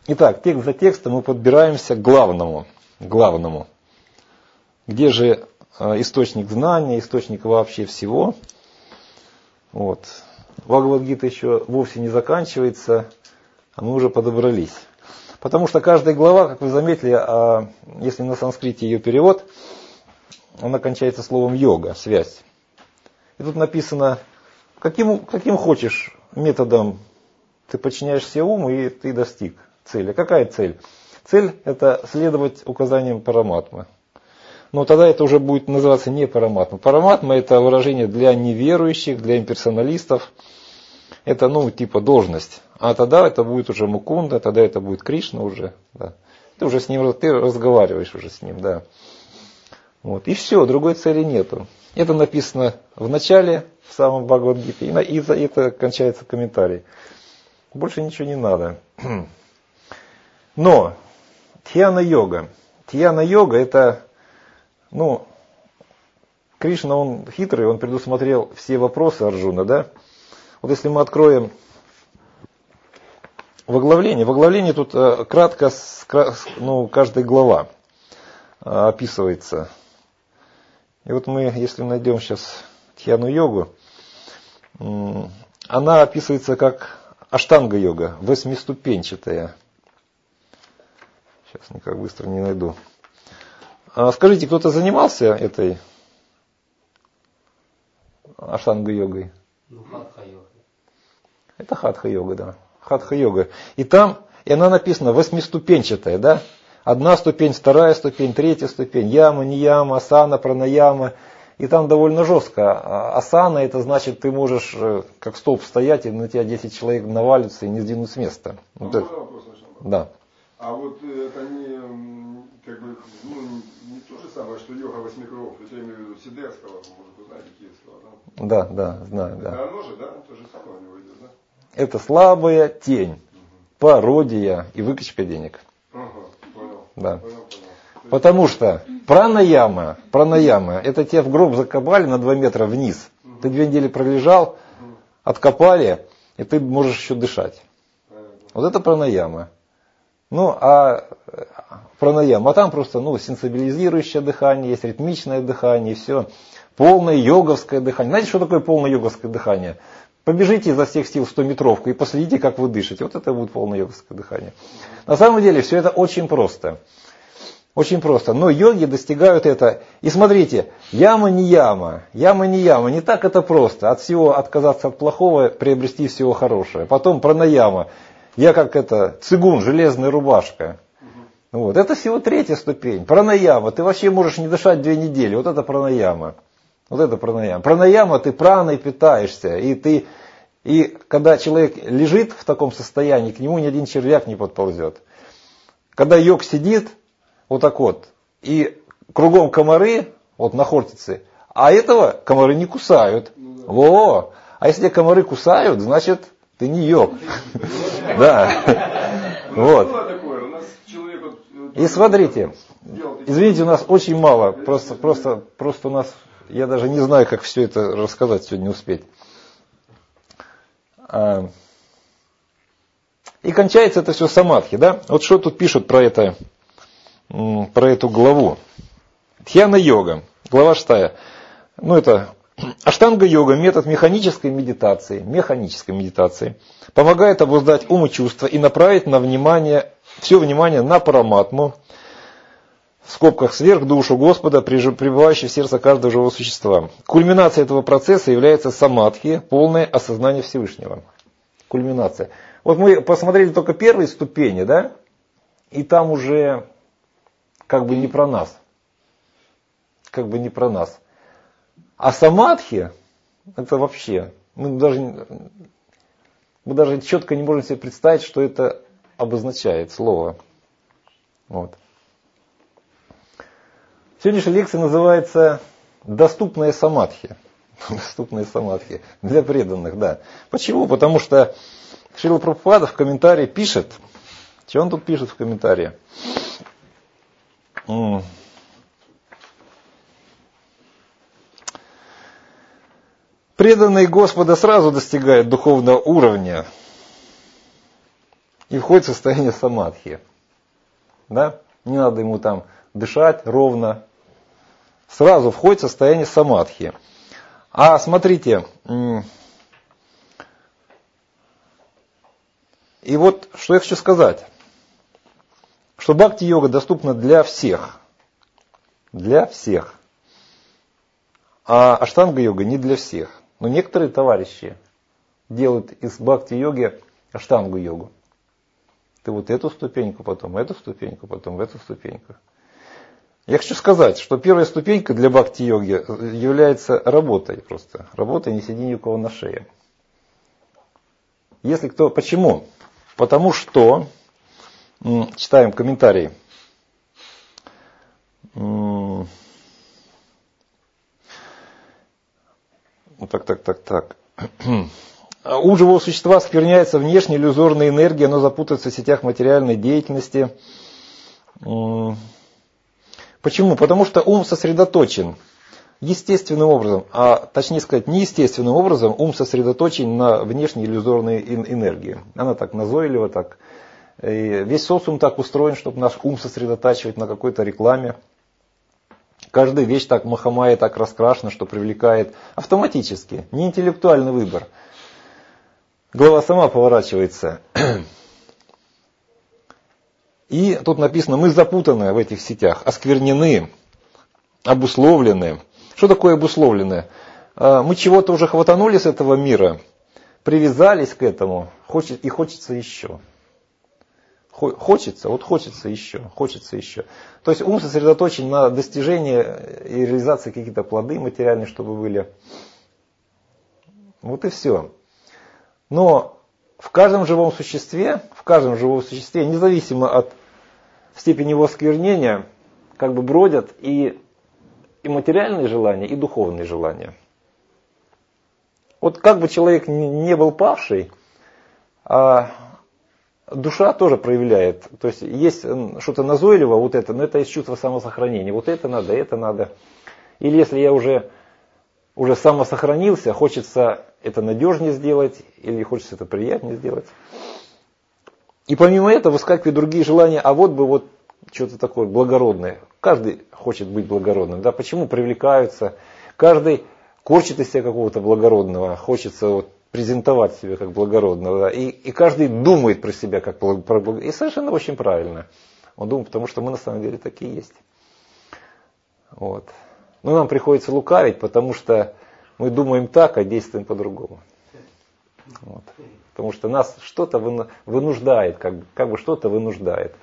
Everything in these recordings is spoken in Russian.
Итак, текст за текстом мы подбираемся к главному. Где же источник знания, источник вообще всего. Вот. Бхагавад-гита еще вовсе не заканчивается, а мы уже подобрались. Потому что каждая глава, как вы заметили, если на санскрите ее перевод, она кончается словом йога, связь. И тут написано, каким хочешь методом ты подчиняешься уму, и ты достиг цели. Какая цель? Цель – это следовать указаниям Параматмы. Но тогда это уже будет называться не Параматма. Параматма – это выражение для неверующих, для имперсоналистов. Это, типа должность. А тогда это будет уже Мукунда, тогда это будет Кришна уже. Да. Ты уже с ним, ты разговариваешь уже с ним, да. Вот. И все, другой цели нету. Это написано в начале, в самом Бхагавад-гите, и это кончается комментарий. Больше ничего не надо. Но Дхьяна-йога. Дхьяна-йога это, Кришна, он хитрый, он предусмотрел все вопросы Арджуна, да. Вот если мы откроем в оглавлении тут кратко, каждая глава описывается. И вот мы, если найдем сейчас Дхьяну-йогу, она описывается как Аштанга-йога, восьмиступенчатая. Сейчас никак быстро не найду. Скажите, кто-то занимался этой Аштанга-йогой? Хатха-йога. Это хатха-йога, да. Хатха-йога. И она написана восьмиступенчатая, да? Одна ступень, вторая ступень, третья ступень, яма, нияма, асана, пранаяма. И там довольно жестко. Асана, это значит, ты можешь как столб стоять, и на тебя 10 человек навалятся и не сдвинут с места. Вот это, вопрос начал. Да. А вот это не то же самое, что йога восьми кругов. Это я имею в виду Сидерского, может, вы знаете, Киевского, да? Да, знаю, да. Это оно же, да? То же самое у него идет, да? Это слабая тень, пародия и выкачка денег. Понял. Да. Понял. Потому что пранаяма, это тебя в гроб закопали на 2 метра вниз. Ты 2 недели пролежал, откопали, и ты можешь еще дышать. Вот это пранаяма. А там просто сенсибилизирующее дыхание, есть ритмичное дыхание, и все. Полное йоговское дыхание. Знаете, что такое полное йоговское дыхание? Побежите изо всех сил 100-метровку и последите, как вы дышите. Вот это будет полное йоговское дыхание. На самом деле все это очень просто. Очень просто. Но йоги достигают это. И смотрите, яма не яма. Не так это просто. От всего отказаться от плохого, приобрести всего хорошее. Потом пранаяма. Я как цигун, железная рубашка. Вот. Это всего 3-я ступень. Пранаяма. Ты вообще можешь не дышать 2 недели. Вот это пранаяма. Пранаяма, ты праной питаешься. И когда человек лежит в таком состоянии, к нему ни один червяк не подползет. Когда йог сидит, вот так вот, и кругом комары, вот на хортице, а этого комары не кусают. А если комары кусают, значит ты не йог. Да. Вот. И смотрите, извините, у нас очень мало, просто у нас, я даже не знаю, как все это рассказать сегодня успеть. И кончается это все самадхи, да? Вот что тут пишут про эту главу. Дхьяна-йога, глава 6. Это Аштанга-йога, метод механической медитации, помогает обуздать ум и чувства и направить все внимание на Параматму, в скобках сверхдушу Господа, пребывающей в сердце каждого живого существа. Кульминацией этого процесса является самадхи, полное осознание Всевышнего. Кульминация. Вот мы посмотрели только первые ступени, да? И там уже как бы не про нас. А самадхи, это вообще, мы даже четко не можем себе представить, что это обозначает слово. Вот. Сегодняшняя лекция называется «Доступная самадхи». Доступная самадхи для преданных, да. Почему? Потому что Шрила Прабхупада в комментарии пишет, что он тут пишет в комментарии? Преданные Господа сразу достигают духовного уровня и входит в состояние самадхи. Да? Не надо ему там дышать ровно. Сразу входит в состояние самадхи. А смотрите, и вот что я хочу сказать, что бхакти-йога доступна для всех. Для всех. А аштанга-йога не для всех. Но некоторые товарищи делают из бхакти-йоги аштангу-йогу. Ты вот эту ступеньку, потом эту ступеньку, потом эту ступеньку. Я хочу сказать, что первая ступенька для бхакти-йоги является работой просто. Работой, не сиди ни у кого на шее. Если кто... Почему? Потому что, читаем комментарий. Так. У живого существа скверняется внешняя иллюзорная энергия, оно запутается в сетях материальной деятельности. Почему? Потому что ум сосредоточен естественным образом, а точнее сказать, неестественным образом ум сосредоточен на внешней иллюзорной энергии. Она так назойлива, так. И весь социум так устроен, чтобы наш ум сосредотачивать на какой-то рекламе. Каждая вещь так махомая, так раскрашена, что привлекает автоматически, не интеллектуальный выбор. Голова сама поворачивается. И тут написано, мы запутаны в этих сетях, осквернены, обусловлены. Что такое обусловлены? Мы чего-то уже хватанули с этого мира, привязались к этому, и хочется еще. Хочется еще. То есть ум сосредоточен на достижении и реализации каких-то плоды материальные, чтобы были. Вот и все. Но в каждом живом существе, независимо от степени его осквернения, как бы бродят и материальные желания, и духовные желания. Вот как бы человек не был павший, а душа тоже проявляет. То есть есть что-то назойливое, вот это, но это из чувства самосохранения. Вот это надо. Или если я уже самосохранился, хочется это надежнее сделать, или хочется это приятнее сделать. И помимо этого выскакивают другие желания, а вот бы вот что-то такое благородное. Каждый хочет быть благородным. Да? Почему привлекаются? Каждый корчит из себя какого-то благородного, хочется вот презентовать себя как благородного. Да? И каждый думает про себя как про благородного. И совершенно очень правильно. Он думает, потому что мы на самом деле такие есть. Вот. Но нам приходится лукавить, потому что мы думаем так, а действуем по-другому. Вот. Потому что нас что-то вынуждает, как бы что-то вынуждает.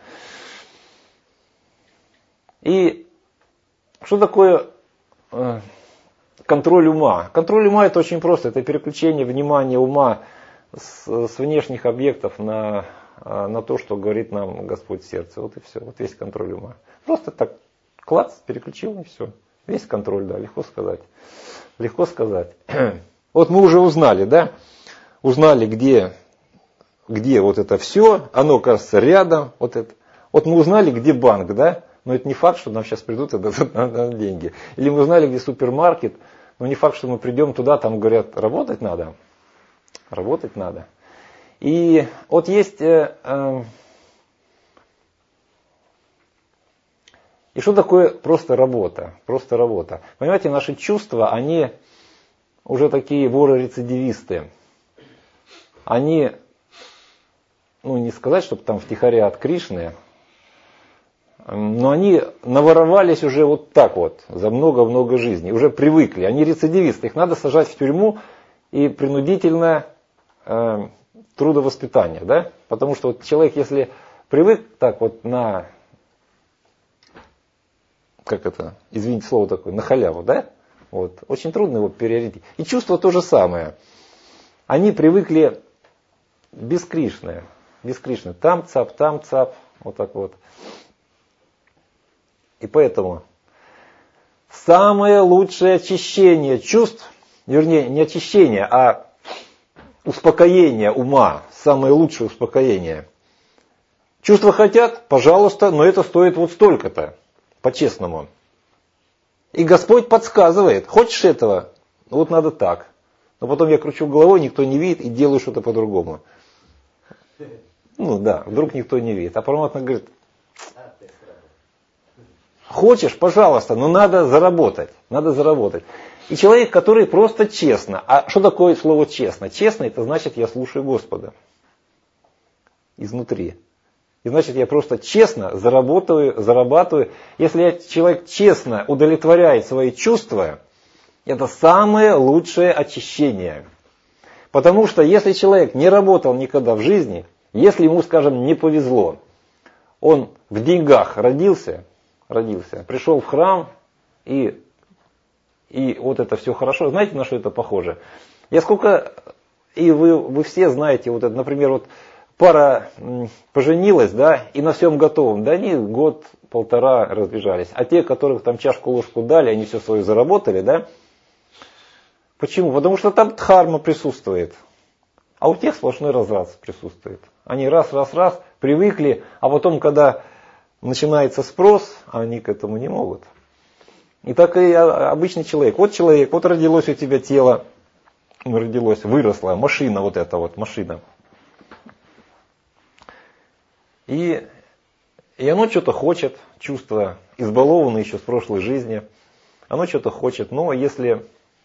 И что такое контроль ума? Контроль ума это очень просто. Это переключение внимания ума с внешних объектов на то, что говорит нам Господь в сердце. Вот и все. Вот весь контроль ума. Просто так клац, переключил и все. Весь контроль, да, легко сказать. Легко сказать. Вот мы уже узнали, да? Узнали, где вот это все. Оно, кажется, рядом. Вот мы узнали, где банк, да? Но это не факт, что нам сейчас придут и дадут нам деньги. Или мы узнали, где супермаркет. Но не факт, что мы придем туда, там говорят, работать надо. Работать надо. И вот есть... И что такое просто работа? Просто работа. Понимаете, наши чувства, они уже такие воры-рецидивисты. Они, не сказать, чтобы там втихаря от Кришны, но они наворовались уже вот так вот, за много-много жизней, уже привыкли. Они рецидивисты, их надо сажать в тюрьму и принудительно трудовоспитание, да? Потому что вот человек, если привык так вот на... извините слово такое, на халяву, да? Вот. Очень трудно его переориентировать. И чувства то же самое. Они привыкли без Кришны. Там цап, вот так вот. И поэтому самое лучшее очищение чувств, вернее, не очищение, а успокоение ума, самое лучшее успокоение. Чувства хотят, пожалуйста, но это стоит вот столько-то. По-честному. И Господь подсказывает, хочешь этого? Вот надо так. Но потом я кручу головой, никто не видит и делаю что-то по-другому. Ну да, вдруг никто не видит. А Параматма говорит, хочешь, пожалуйста, но надо заработать. Надо заработать. И человек, который просто честно. А что такое слово честно? Честно, это значит, я слушаю Господа. Изнутри. И значит, я просто честно зарабатываю. Если человек честно удовлетворяет свои чувства, это самое лучшее очищение. Потому что если человек не работал никогда в жизни, если ему, скажем, не повезло, он в деньгах родился, пришел в храм, и вот это все хорошо. Знаете, на что это похоже? И вы все знаете, вот это, например, вот пара поженилась, да, и на всем готовом, да, они год-полтора разбежались. А те, которых там чашку-ложку дали, они все свое заработали, да. Почему? Потому что там дхарма присутствует. А у тех сплошной разврат присутствует. Они раз привыкли, а потом, когда начинается спрос, они к этому не могут. И так и обычный человек. Вот родилось у тебя тело, выросла машина, вот эта вот машина. И оно что-то хочет, чувство избалованное еще с прошлой жизни. Оно что-то хочет, но если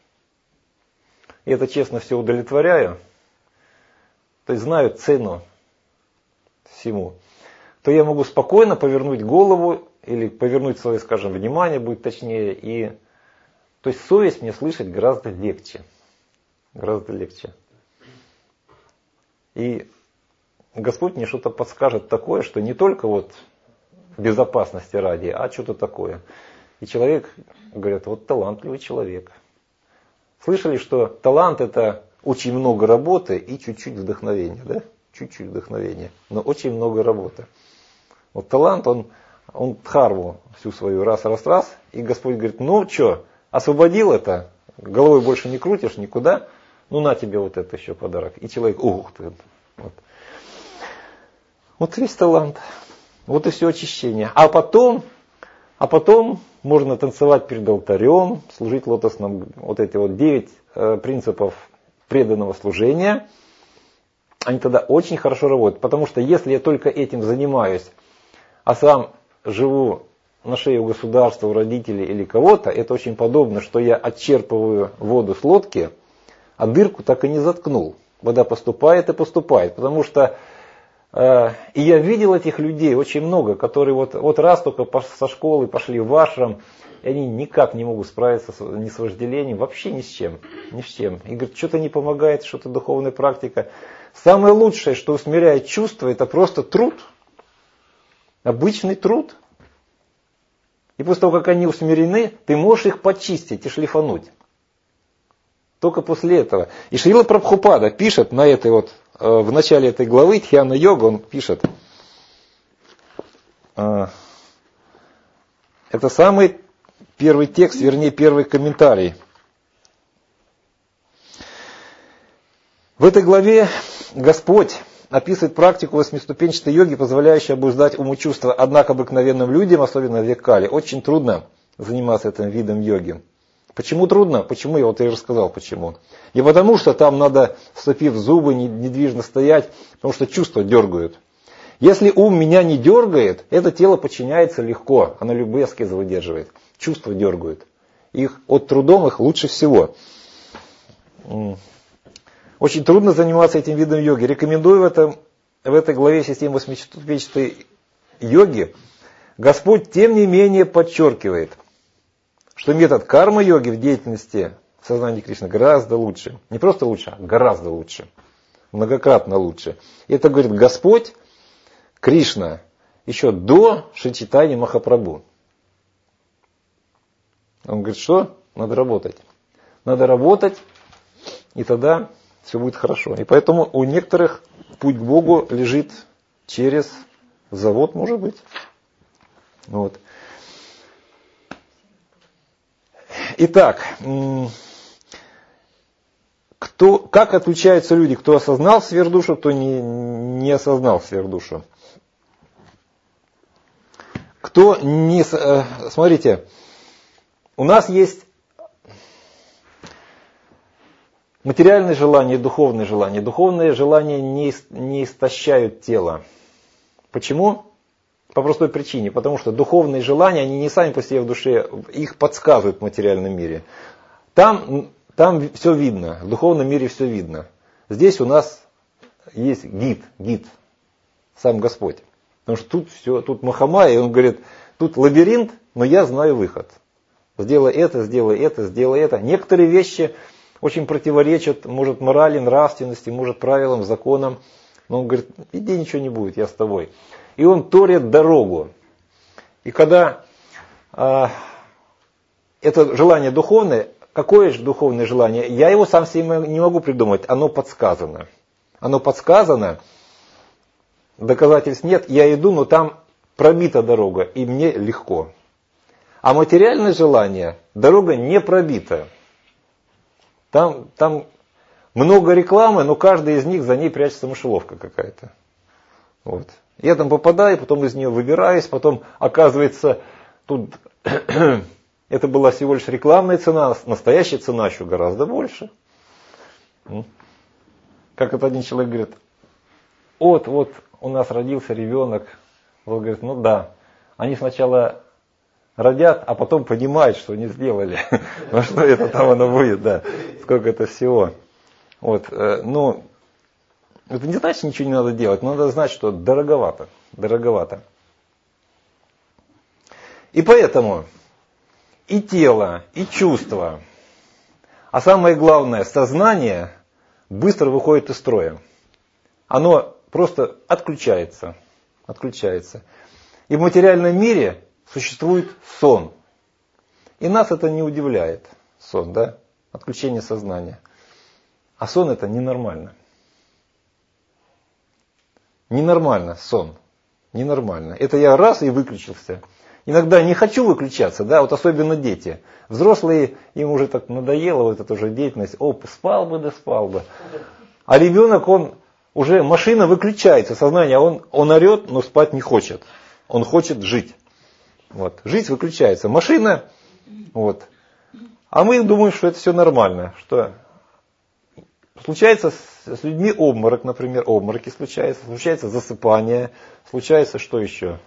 я это честно все удовлетворяю, то есть знаю цену всему, то я могу спокойно повернуть голову или повернуть свое, скажем, внимание, будет точнее. То есть совесть мне слышать гораздо легче. Гораздо легче. И Господь мне что-то подскажет такое, что не только вот безопасности ради, а что-то такое. И человек, говорят, вот талантливый человек. Слышали, что талант это очень много работы и чуть-чуть вдохновения, да? Чуть-чуть вдохновения, но очень много работы. Вот талант, он дхарму всю свою раз, и Господь говорит, ну что, освободил это, головой больше не крутишь никуда, ну на тебе вот это еще подарок. И человек, ух ты, вот весь талант, вот и все очищение. А потом можно танцевать перед алтарем, служить лотосным, вот эти вот 9 принципов преданного служения, они тогда очень хорошо работают. Потому что если я только этим занимаюсь, а сам живу на шее у государства, у родителей или кого-то, это очень подобно, что я отчерпываю воду с лодки, а дырку так и не заткнул. Вода поступает и поступает. Потому что и я видел этих людей очень много, которые вот раз только со школы пошли в ашрам, и они никак не могут справиться ни с вожделением, вообще ни с чем. И говорят, что-то не помогает, что-то духовная практика. Самое лучшее, что усмиряет чувства, это просто труд. Обычный труд. И после того, как они усмирены, ты можешь их почистить и шлифануть. Только после этого. И Шрила Прабхупада пишет на этой в начале этой главы Дхьяна-йога, он пишет, это самый первый текст, вернее первый комментарий. В этой главе Господь описывает практику восьмиступенчатой йоги, позволяющую обуздать ум и чувства. Однако обыкновенным людям, особенно в век Кали, очень трудно заниматься этим видом йоги. Почему трудно? Почему? Я и рассказал почему. Не потому, что там надо, сцепив зубы, недвижно стоять, потому что чувства дергают. Если ум меня не дергает, это тело подчиняется легко, оно любые аскезы выдерживает. Чувства дергают. От трудом их лучше всего. Очень трудно заниматься этим видом йоги. Рекомендую в этой главе системы восьмиступенчатой йоги. Господь, тем не менее, подчеркивает, что метод карма-йоги в деятельности сознания Кришны гораздо лучше. Не просто лучше, а гораздо лучше. Многократно лучше. И это говорит Господь, Кришна, еще до Шри-Чайтаньи Махапрабху. Он говорит, что? Надо работать. Надо работать, и тогда все будет хорошо. И поэтому у некоторых путь к Богу лежит через завод, может быть. Вот. Итак, как отличаются люди, кто осознал сверхдушу, кто не осознал сверхдушу? Смотрите, у нас есть материальные желания и духовные желания. Духовные желания не истощают тело. Почему? По простой причине. Потому что духовные желания, они не сами по себе в душе, их подсказывают в материальном мире. Там все видно, в духовном мире все видно. Здесь у нас есть гид, сам Господь. Потому что тут все, тут Махамая, и он говорит, тут лабиринт, но я знаю выход. Сделай это, сделай это, сделай это. Некоторые вещи очень противоречат, может, морали, нравственности, может, правилам, законам. Но он говорит, иди, ничего не будет, я с тобой. И он торит дорогу. И когда это желание духовное, какое же духовное желание? Я его сам себе не могу придумать, оно подсказано. Оно подсказано, доказательств нет, я иду, но там пробита дорога, и мне легко. А материальное желание, дорога не пробита. Там много рекламы, но каждый из них, за ней прячется мышеловка какая-то. Вот. Я там попадаю, потом из нее выбираюсь, потом оказывается, тут это была всего лишь рекламная цена, настоящая цена еще гораздо больше. Как это один человек говорит, вот у нас родился ребенок, он говорит, ну да, они сначала родят, а потом понимают, что они сделали, во что это там оно будет, да, сколько это всего. Вот, ну, это не значит, ничего не надо делать, но надо знать, что дороговато. И поэтому и тело, и чувства, а самое главное, сознание быстро выходит из строя. Оно просто отключается. И в материальном мире существует сон. И нас это не удивляет, сон, да? Отключение сознания. А сон это ненормально. Ненормально сон. Ненормально. Это я раз и выключился. Иногда не хочу выключаться, да, вот особенно дети. Взрослые, им уже так надоело вот эта уже деятельность. Спал бы. А ребенок, он уже, машина выключается, сознание, он орет, но спать не хочет. Он хочет жить. Вот. Жизнь выключается. Машина, вот. А мы думаем, что это все нормально. Что случается с людьми обморок, например, обмороки случается засыпание, случается что еще?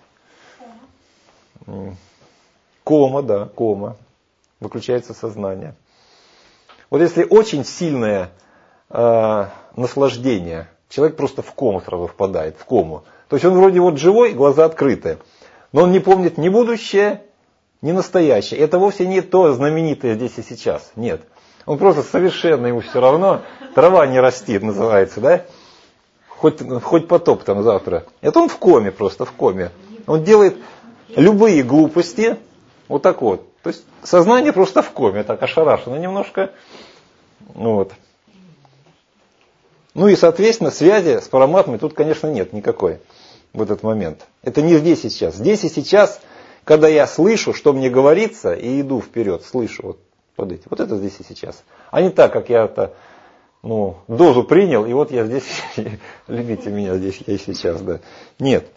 Кома, выключается сознание. Вот если очень сильное наслаждение, человек просто в кому сразу впадает, в кому. То есть он вроде вот живой, глаза открыты, но он не помнит ни будущее, ни настоящее. Это вовсе не то знаменитое здесь и сейчас, нет. Он просто совершенно ему все равно, трава не растит, называется, да? Хоть потоп там завтра. Это он в коме просто, в коме. Он делает любые глупости, вот так вот. То есть сознание просто в коме, так ошарашено немножко. Вот. Ну и, соответственно, связи с параматмой тут, конечно, нет никакой в этот момент. Это не здесь и сейчас. Здесь и сейчас, когда я слышу, что мне говорится, и иду вперед, слышу, вот подойти. Вот это здесь и сейчас. А не так, как я-то дозу принял, и вот я здесь, любите меня здесь, я и сейчас, да. Нет.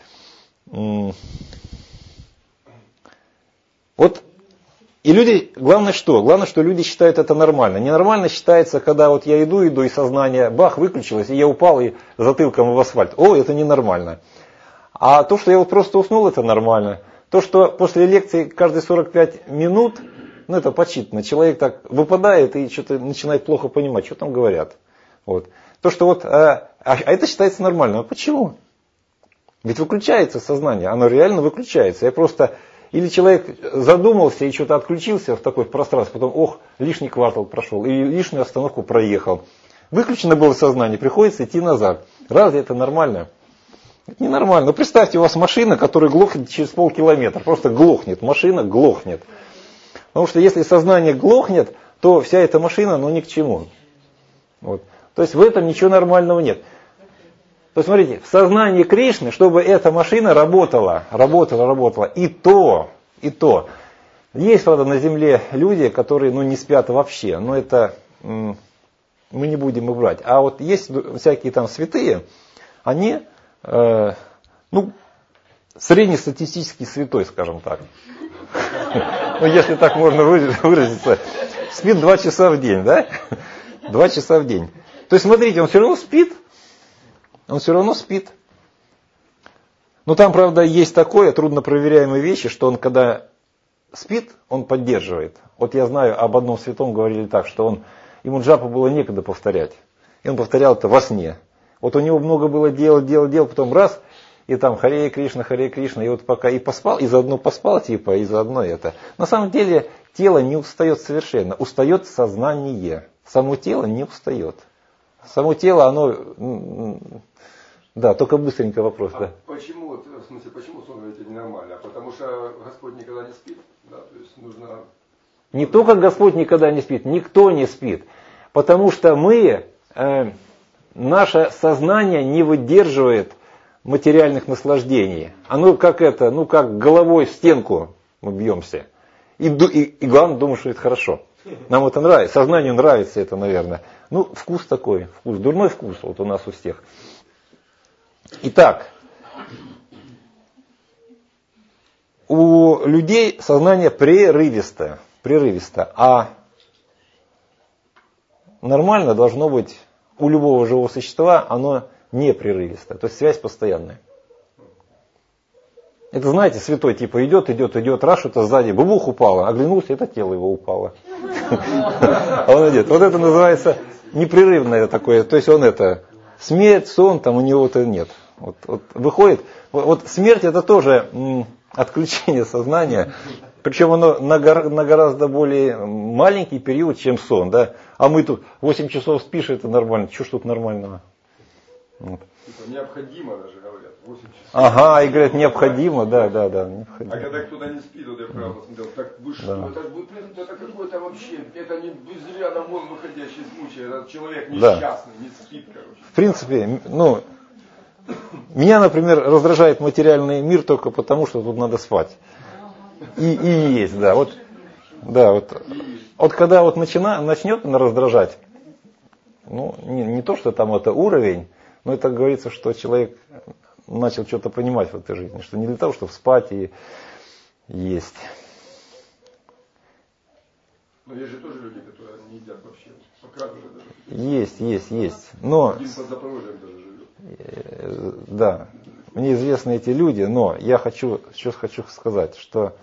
Вот, и люди, главное что? Главное, что люди считают это нормально. Ненормально считается, когда вот я иду, и сознание, бах, выключилось, и я упал и затылком в асфальт. Это ненормально. А то, что я вот просто уснул, это нормально. То, что после лекции каждые 45 минут, это подсчитано, человек так выпадает и что-то начинает плохо понимать, что там говорят. Вот. То, что вот, это считается нормально. А почему? Ведь выключается сознание, оно реально выключается. Я просто... Или человек задумался и что-то отключился в такое пространство, потом, лишний квартал прошел, и лишнюю остановку проехал. Выключено было сознание, приходится идти назад. Разве это нормально? Это ненормально. Но представьте, у вас машина, которая глохнет через полкилометра. Просто глохнет, машина глохнет. Потому что если сознание глохнет, то вся эта машина, ни к чему. Вот. То есть в этом ничего нормального нет. То есть, смотрите, в сознании Кришны, чтобы эта машина работала. И то. Есть, правда, на земле люди, которые, не спят вообще. Но это мы не будем их брать. А вот есть всякие там святые, они, среднестатистический святой, скажем так. Если так можно выразиться. Спит 2 часа в день, да? 2 часа в день. То есть, смотрите, он все равно спит. Он все равно спит. Но там, правда, есть такое труднопроверяемые вещи, что он, когда спит, он поддерживает. Вот я знаю, об одном святом говорили так, что ему джапу было некогда повторять. И он повторял это во сне. Вот у него много было дел, потом раз, и там Харе Кришна, и вот пока и поспал, и заодно поспал, типа, и заодно это. На самом деле тело не устает совершенно, устает сознание. Само тело не устает. Само тело, оно... Да, только быстренько вопрос, да. Почему, в смысле, почему сон говорите ненормально? Потому что Господь никогда не спит, да, то есть нужно... Не только Господь никогда не спит, никто не спит. Потому что наше сознание не выдерживает материальных наслаждений. Оно как как головой в стенку мы бьемся. И главное, думаю, что это хорошо. Нам это нравится, сознанию нравится это, наверное. Вкус такой, дурной вкус вот у нас у всех. Итак, у людей сознание прерывистое, а нормально должно быть у любого живого существа, оно непрерывистое, то есть связь постоянная. Это, знаете, святой типа идет, раз что-то сзади, бубух упало, оглянулся, это тело его упало. А он идет. Вот это называется непрерывное такое, то есть он смерть, сон, там у него это нет. Вот выходит, вот смерть это тоже отключение сознания, причем оно на гораздо более маленький период, чем сон, да. А мы тут 8 часов спишь, это нормально, что ж тут нормального? Вот. Необходимо даже говорят, 8 часов. Ага, и говорят, необходимо, да, необходимо. А когда кто-то не спит, вот я правда смотрел, так вы что, это какой-то вообще, это не зря на вон выходящий случай, этот человек несчастный, не спит, короче. В принципе, меня, например, раздражает материальный мир только потому, что тут надо спать. И есть, да. Вот когда начнет раздражать, не то, что там это уровень, но это говорится, что человек начал что-то понимать в этой жизни, что не для того, чтобы спать и есть. Но есть же тоже люди, которые не едят вообще, показывают даже. Есть. Но... Один под Запорожьем даже живет. Да, мне известны эти люди, но я хочу сказать, что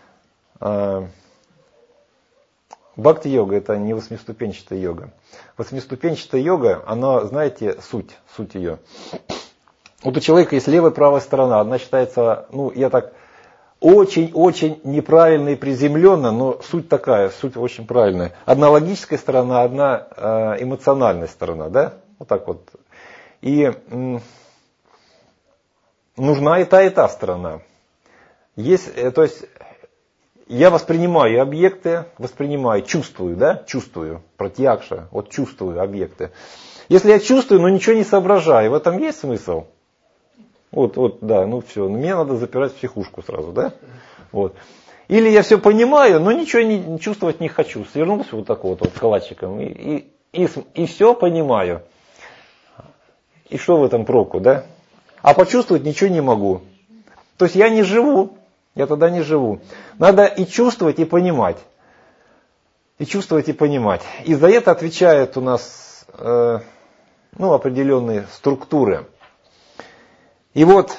бхакти-йога это не восьмиступенчатая йога. Восьмиступенчатая йога, она, знаете, суть ее. Вот у человека есть левая и правая сторона, одна считается, очень-очень неправильно и приземленно, но суть очень правильная. Одна логическая сторона, одна эмоциональная сторона, да? Вот так вот. И нужна и та сторона. То есть я воспринимаю объекты, чувствую, пратьякша, чувствую объекты. Если я чувствую, но ничего не соображаю, в этом есть смысл? Все, мне надо запирать в психушку сразу, да? Вот. Или я все понимаю, но ничего не чувствовать не хочу, свернулся вот так вот калачиком и все понимаю. И что в этом проку, да? А почувствовать ничего не могу. То есть я тогда не живу. Надо и чувствовать, и понимать. И за это отвечают у нас определенные структуры. И вот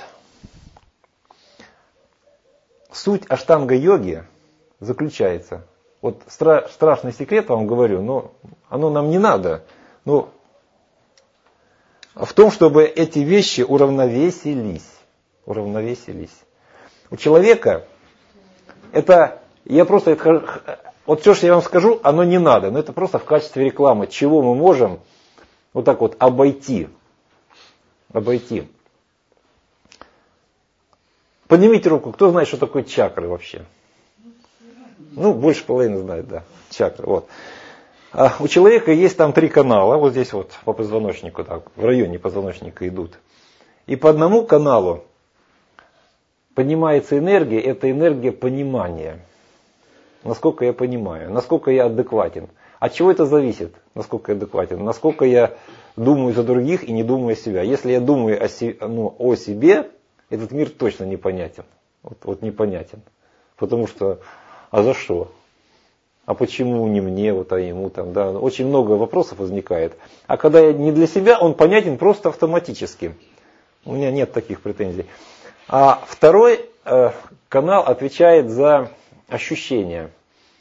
суть аштанга-йоги заключается. Вот страшный секрет вам говорю, но оно нам не надо. В том, чтобы эти вещи уравновесились. У человека вот все, что я вам скажу, оно не надо, но это просто в качестве рекламы, чего мы можем вот так вот обойти. Поднимите руку, кто знает, что такое чакры вообще? Больше половины знает, да, чакры, вот. У человека есть там 3 канала, вот здесь вот по позвоночнику, в районе позвоночника идут. И по одному каналу поднимается энергия, это энергия понимания. Насколько я понимаю, насколько я адекватен. От чего это зависит, насколько я адекватен? Насколько я думаю за других и не думаю о себе. Если я думаю о себе, этот мир точно непонятен. Вот непонятен. Потому что, а за что? а почему не мне, вот, а ему там, да, очень много вопросов возникает. А когда я не для себя, он понятен просто автоматически. У меня нет таких претензий. А второй канал отвечает за ощущения.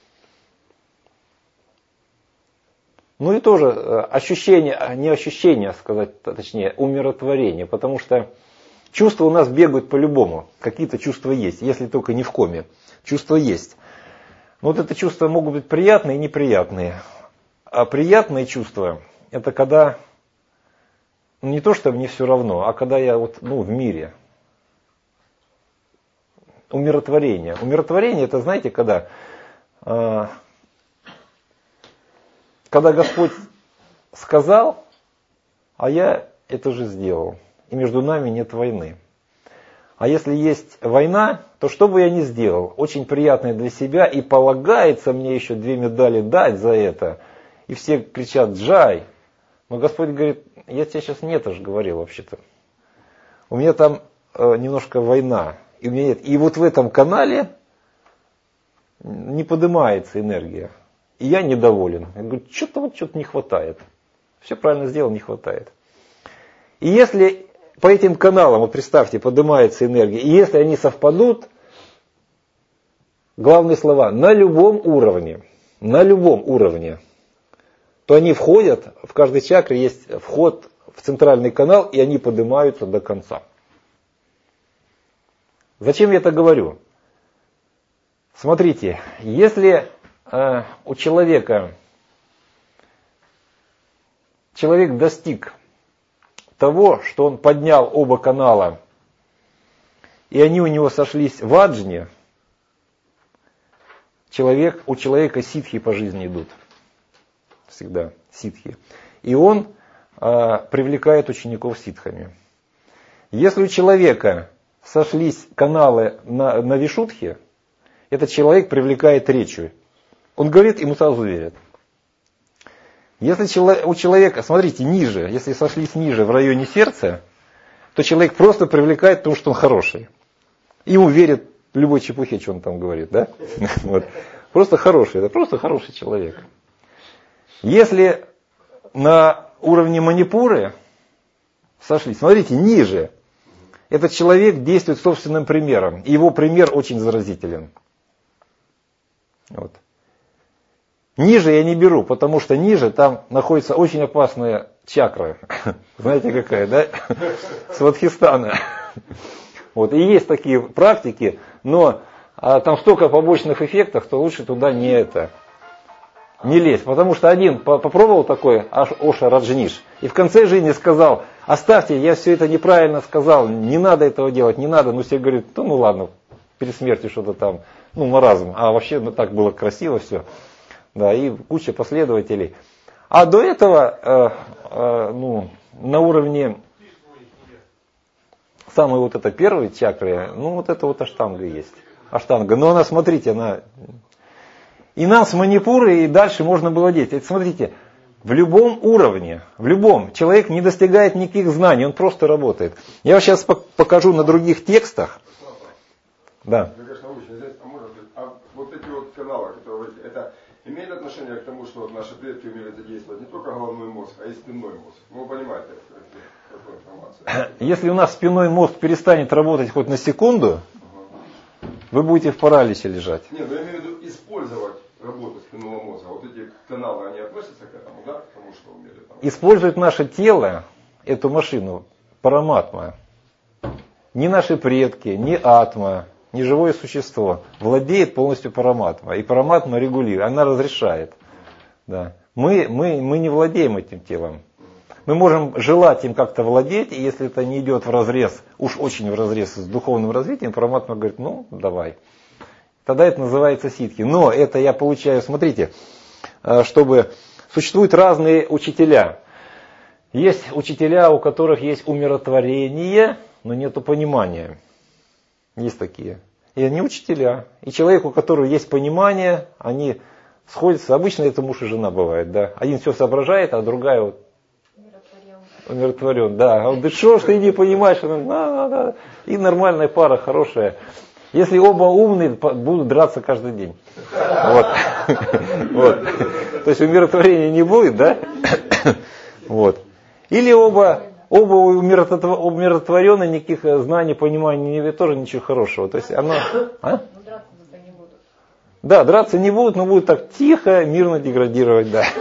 Ну и тоже ощущение, не ощущение, сказать точнее, умиротворение, потому что чувства у нас бегают по-любому, какие-то чувства есть, если только не в коме, чувства есть. Но вот это чувства могут быть приятные и неприятные. А приятные чувства, это когда, ну не то, что мне все равно, а когда я вот, ну, в мире. Умиротворение. Умиротворение это, знаете, когда Господь сказал, а я это же сделал. И между нами нет войны. А если есть война, то что бы я ни сделал, очень приятное для себя, и полагается мне еще 2 медали дать за это. И все кричат «Джай!». Но Господь говорит, я тебе сейчас не это же говорил вообще-то. У меня там немножко война. И, у меня нет. И вот в этом канале не поднимается энергия. И я недоволен. Я говорю, что-то не хватает. Все правильно сделал, не хватает. И если по этим каналам, вот представьте, поднимается энергия, и если они совпадут, главные слова, на любом уровне, то они входят, в каждой чакре есть вход в центральный канал, и они поднимаются до конца. Зачем я это говорю? Смотрите, если у человек достиг того, что он поднял оба канала, и они у него сошлись в аджне, у человека ситхи по жизни идут. Всегда ситхи. И он привлекает учеников ситхами. Если у человека сошлись каналы на вишудхе, этот человек привлекает речью. Он говорит, ему сразу верят. Если у человека, смотрите, ниже, если сошлись ниже в районе сердца, то человек просто привлекает, потому что он хороший. И ему верят в любой чепухе, что он там говорит. Да? Вот. Просто хороший, это просто хороший человек. Если на уровне манипуры сошлись, смотрите, ниже, этот человек действует собственным примером. И его пример очень заразителен. Вот. Ниже я не беру, потому что ниже там находится очень опасная чакра. Знаете какая, да? Свадхистана. Вот. И есть такие практики, но там столько побочных эффектов, что лучше туда не лезть. Потому что один попробовал такой Оша Раджниш, и в конце жизни сказал, оставьте, я все это неправильно сказал, не надо этого делать, не надо. Ну все говорят, ну ладно, перед смертью что-то там, маразм. А вообще так было красиво все. Да, и куча последователей. А до этого, на уровне самой вот этой первой чакры, вот это вот аштанга есть. Аштанга. Но она, смотрите, она... И нам с манипурой и дальше можно было действовать. Смотрите, в любом уровне, человек не достигает никаких знаний, он просто работает. Я вам сейчас покажу на других текстах. Да. А вот эти вот каналы, которые это имеет отношение к тому, что наши предки умели задействовать не только головной мозг, а и спинной мозг. Вы понимаете, какую информацию? Если у нас спинной мозг перестанет работать хоть на секунду, вы будете в параличе лежать. Нет, но я имею в виду использовать работу спинного мозга. Вот эти каналы, они относятся к этому, да? К тому, что умели там. Использует наше тело, эту машину, параматма. Ни наши предки, ни атма, ни живое существо владеет полностью параматма. И параматма регулирует, она разрешает. Да. Мы не владеем этим телом. Мы можем желать им как-то владеть, и если это не идет вразрез, уж очень вразрез с духовным развитием, параматма говорит, давай. Тогда это называется ситхи. Но это я получаю, смотрите, существуют разные учителя. Есть учителя, у которых есть умиротворение, но нету понимания. Есть такие. И они учителя. И человек, у которого есть понимание, они сходятся. Обычно это муж и жена бывает. Да? Один все соображает, а другая умиротворен. Да. А он говорит, что ж ты не понимаешь? И нормальная пара, хорошая. Если оба умные, будут драться каждый день. Вот. Вот. То есть умиротворения не будет, да? Вот. Или оба умиротворенные, никаких знаний, понимания, тоже ничего хорошего. То есть оно... А? Да, драться не будут, но будут так тихо, мирно деградировать, да.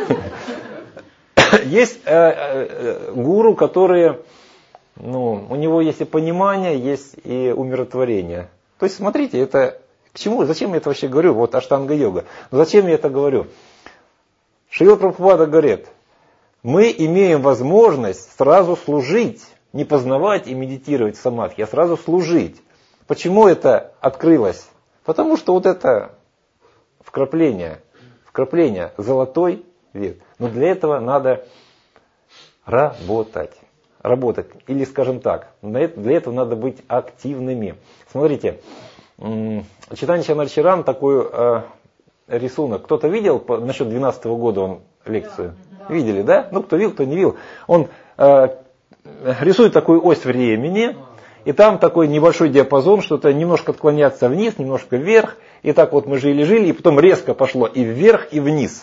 Есть гуру, которые, у него есть и понимание, есть и умиротворение. То есть, смотрите, это к чему, зачем я это вообще говорю? Вот аштанга-йога. Но зачем я это говорю? Шрила Прабхупада говорит, мы имеем возможность сразу служить, не познавать и медитировать в самадхи, а сразу служить. Почему это открылось? Потому что вот это вкрапление, золотой век. Но для этого надо работать. Или, скажем так, для этого надо быть активными. Смотрите, Чайтанья Чарнарчаран такой рисунок. Кто-то видел насчет 12-го года он лекцию? Да. Видели, да? Кто видел, кто не видел. Он рисует такую ось времени, и там такой небольшой диапазон, что-то немножко отклоняться вниз, немножко вверх. И так вот мы жили, и потом резко пошло и вверх, и вниз.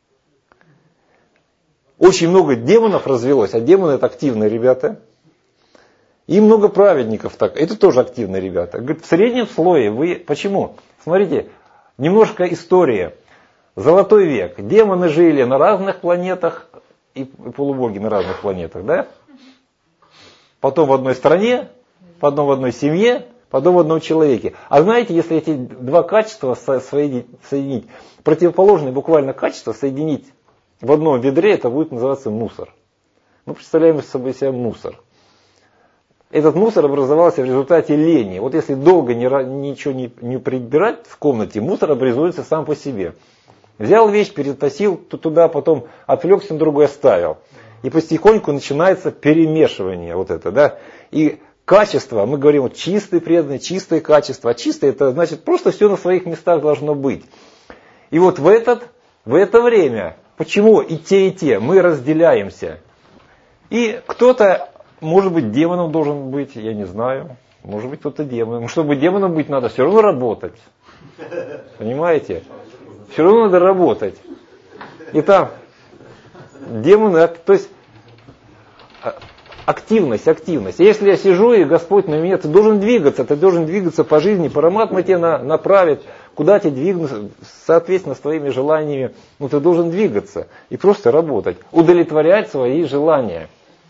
Очень много демонов развелось, а демоны это активные ребята. И много праведников так, это тоже активные ребята. Говорит, в среднем слое вы... Почему? Смотрите, немножко история. Золотой век. Демоны жили на разных планетах, и полубоги на разных планетах, да? Потом в одной стране, потом в одной семье, потом в одном человеке. А знаете, если эти два качества соединить, противоположные буквально качества соединить в одном ведре, это будет называться мусор. Мы представляем собой себя мусор. Этот мусор образовался в результате лени. Вот если долго ничего не прибирать в комнате, мусор образуется сам по себе. Взял вещь, перетащил туда, потом отвлекся на другой, оставил. И потихоньку начинается перемешивание вот это, да. И качество, мы говорим, вот чистый преданный, чистое качество. А чистое это значит просто все на своих местах должно быть. И вот в это время, почему и те, мы разделяемся. И кто-то, может быть, демоном должен быть, я не знаю. Может быть, кто-то демоном. Чтобы демоном быть, надо все равно работать. Понимаете? Все равно надо работать. И там демоны, то есть активность. Если я сижу, и Господь на меня, ты должен двигаться по жизни, Параматма тебя направит, куда тебе двигаться, соответственно, с твоими желаниями. Ты должен двигаться и просто работать, удовлетворять свои желания.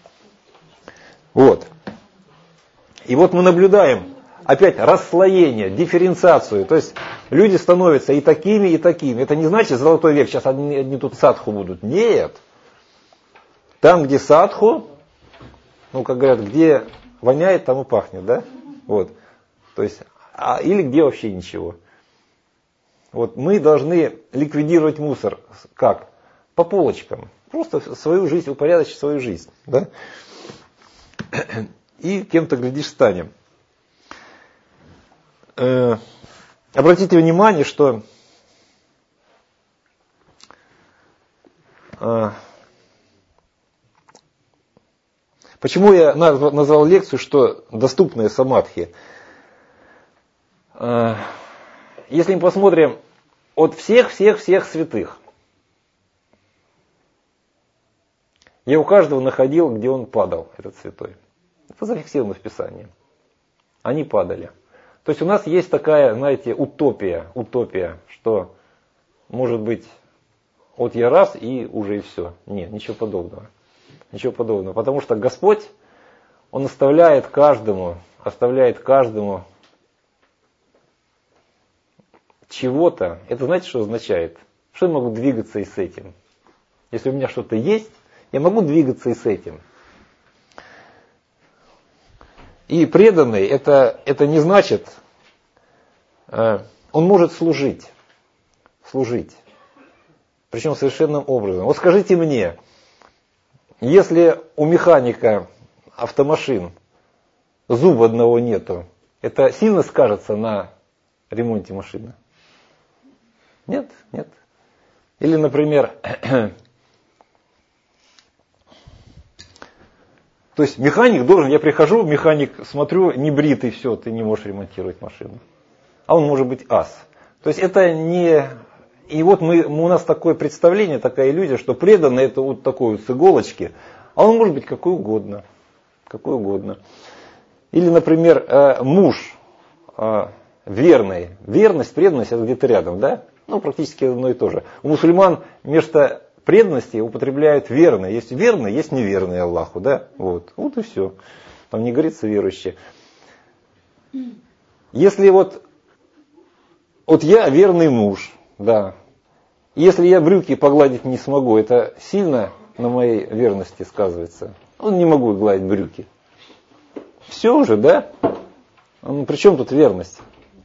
Вот. И вот мы наблюдаем опять расслоение, дифференциацию. То есть люди становятся и такими, и такими. Это не значит золотой век, сейчас одни тут садху будут. Нет. Там, где садху, как говорят, где воняет, там и пахнет, да? Вот. То есть, или где вообще ничего. Вот мы должны ликвидировать мусор. Как? По полочкам. Просто свою жизнь, упорядочить свою жизнь. Да? И кем-то, глядишь, станем. Обратите внимание, что почему я назвал лекцию, что доступные самадхи. Если мы посмотрим от всех святых, я у каждого находил, где он падал, этот святой. Это зафиксировано в Писании. Они падали. То есть у нас есть такая, знаете, утопия, что может быть вот я раз и уже и все. Нет, ничего подобного. Потому что Господь, Он оставляет каждому чего-то. Это знаете, что означает? Что я могу двигаться и с этим? Если у меня что-то есть, я могу двигаться и с этим. И преданный, это не значит, он может служить. Причем совершенным образом. Вот скажите мне, если у механика автомашин зуба одного нету, это сильно скажется на ремонте машины? Нет. Или, например, то есть механик должен, я прихожу, механик, смотрю, не бритый, все, ты не можешь ремонтировать машину. а он может быть ас. То есть это не... И вот у нас такое представление, такая иллюзия, что преданный это вот такой вот с иголочки, а он может быть какой угодно. Какой угодно. Или, например, муж верный. Верность, преданность это где-то рядом, да? Ну, практически одно и то же. У мусульман вместо преданности употребляют верный. Есть верный, есть неверный Аллаху, да? Вот и все. Там не говорится верующие. Если вот я верный муж, да. Если я брюки погладить не смогу, это сильно на моей верности сказывается. Не могу гладить брюки. Все уже, да? При чем тут верность?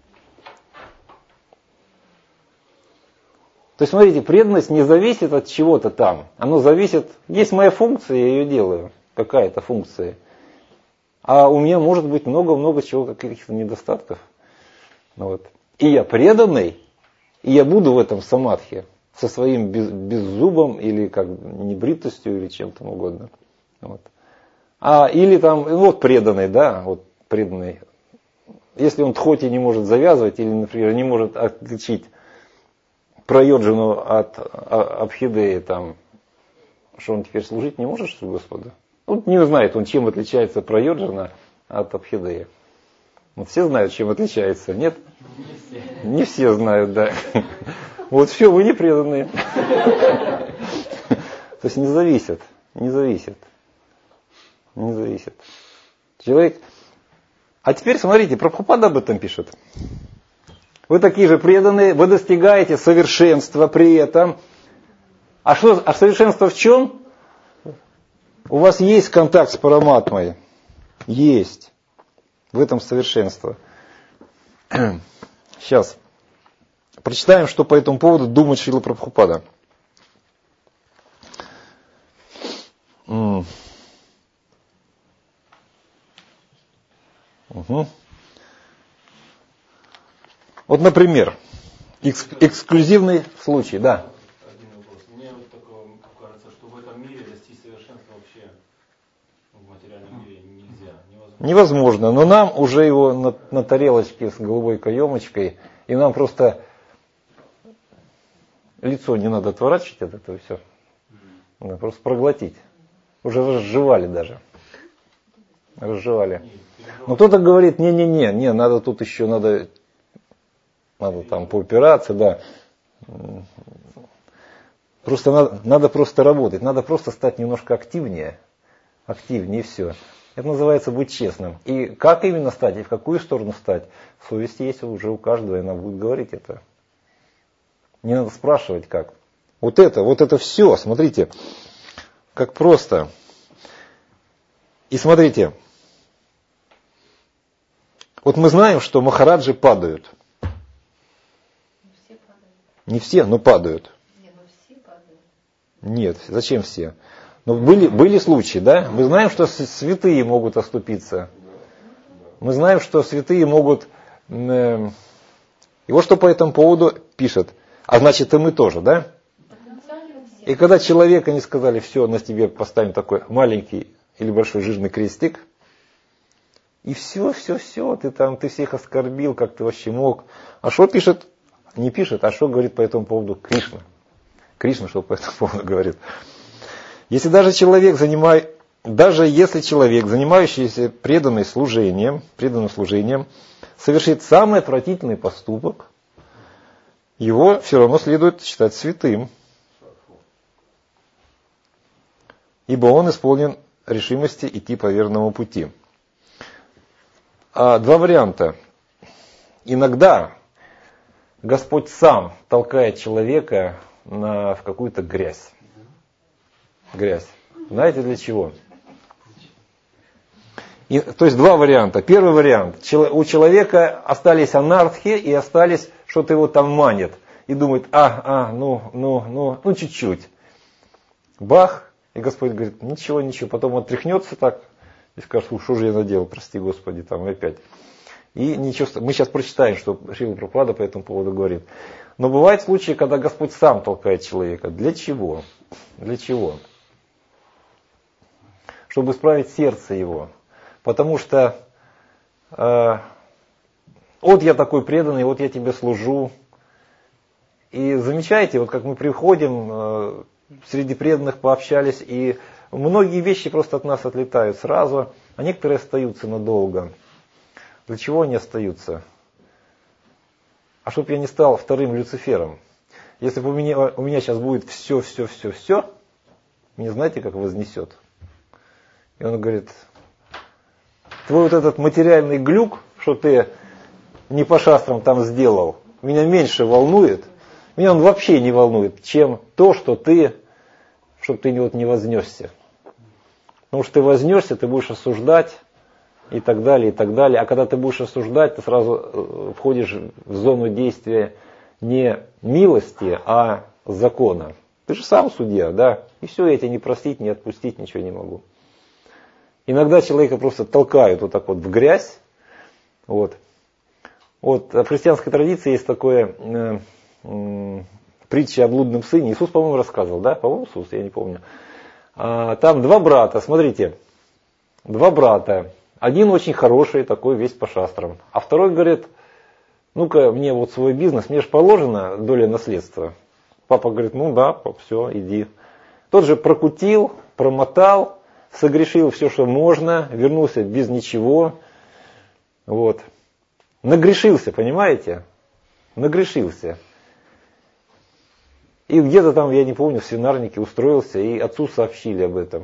То есть, смотрите, преданность не зависит от чего-то там. Оно зависит... Есть моя функция, я ее делаю. Какая-то функция. А у меня может быть много-много чего, каких-то недостатков. Вот. И я преданный, и я буду в этом самадхи. Со своим беззубом или как небритостью или чем там угодно. Вот. Или там, преданный, да, преданный. Если он тхоти не может завязывать, или, например, не может отличить прайоджину от абхидеи, там, что он теперь служить не может, что ли, Господу? Не знает он, чем отличается прайоджина от абхидеи. Все знают, чем отличается, нет? Не все знают, да. Все, вы не преданные. То есть не зависит. Человек... А теперь смотрите, Прабхупада об этом пишет. Вы такие же преданные, вы достигаете совершенства при этом. А совершенство в чем? У вас есть контакт с Параматмой. Есть. В этом совершенство. Сейчас. Прочитаем, что по этому поводу думает Шрила Прабхупада. Угу. Например, эксклюзивный случай, да. Один вопрос. Мне такое кажется, что в этом мире достичь совершенства вообще в материальном мире нельзя. Невозможно. Но нам уже его на тарелочке с голубой каемочкой, и нам просто лицо не надо отворачивать от этого, все. Надо просто проглотить. Уже разжевали даже. Разжевали. Но кто-то говорит, не, надо тут еще, надо там поупираться, да. Просто надо просто работать, надо просто стать немножко активнее и все. Это называется быть честным. И как именно стать, и в какую сторону стать, совесть есть уже у каждого, и она будет говорить это. Не надо спрашивать как. Вот это все, смотрите, как просто. И смотрите, мы знаем, что махараджи падают. Все падают. Не все, но падают. Все падают. Нет, зачем все? Но были случаи, да? Мы знаем, что святые могут оступиться. Мы знаем, что святые могут... И вот что по этому поводу пишет. А значит, и мы тоже, да? И когда человека не сказали, все, на тебе поставим такой маленький или большой жирный крестик, и все, ты всех оскорбил, как ты вообще мог. А что пишет? Не пишет, а что говорит по этому поводу Кришна? Кришна что по этому поводу говорит? Если если человек, занимающийся преданным служением, совершит самый отвратительный поступок, его все равно следует считать святым. Ибо он исполнен решимости идти по верному пути. Два варианта. Иногда Господь сам толкает человека в какую-то грязь. Знаете для чего? То есть два варианта. Первый вариант. У человека остались анархи и остались, что-то его там манит. И думает, чуть-чуть. Бах. И Господь говорит, ничего. Потом он тряхнется так и скажет, что же я наделал, прости Господи, там опять. И ничего, мы сейчас прочитаем, что Шрила Прабхупада по этому поводу говорит. Но бывают случаи, когда Господь сам толкает человека. Для чего? Чтобы исправить сердце его. Потому что вот я такой преданный, вот я тебе служу. И замечаете, вот как мы приходим, среди преданных пообщались, и многие вещи просто от нас отлетают сразу, а некоторые остаются надолго. Для чего они остаются? А чтобы я не стал вторым Люцифером. Если бы у меня сейчас будет все, мне знаете, как вознесет? И он говорит, твой вот этот материальный глюк, что ты не по шастрам там сделал, меня меньше волнует, меня он вообще не волнует, чем то, что ты, чтобы ты не вознесся. Потому что ты вознесся, ты будешь осуждать и так далее, и так далее. А когда ты будешь осуждать, ты сразу входишь в зону действия не милости, а закона. Ты же сам судья, да? И все, я тебя не простить, не отпустить, ничего не могу. Иногда человека просто толкают вот так вот в грязь. Вот в христианской традиции есть такое притча о блудном сыне. Иисус, по-моему, рассказывал, да? По-моему, Иисус, я не помню. Там два брата, смотрите. Два брата. Один очень хороший, такой весь по шастрам. А второй говорит, ну-ка, мне вот свой бизнес, мне же положена доля наследства. Папа говорит, ну да, все, иди. Тот же прокутил, промотал, согрешил все, что можно, вернулся без ничего. Вот. Нагрешился, понимаете? Нагрешился. И где-то там, я не помню, в свинарнике устроился, и отцу сообщили об этом.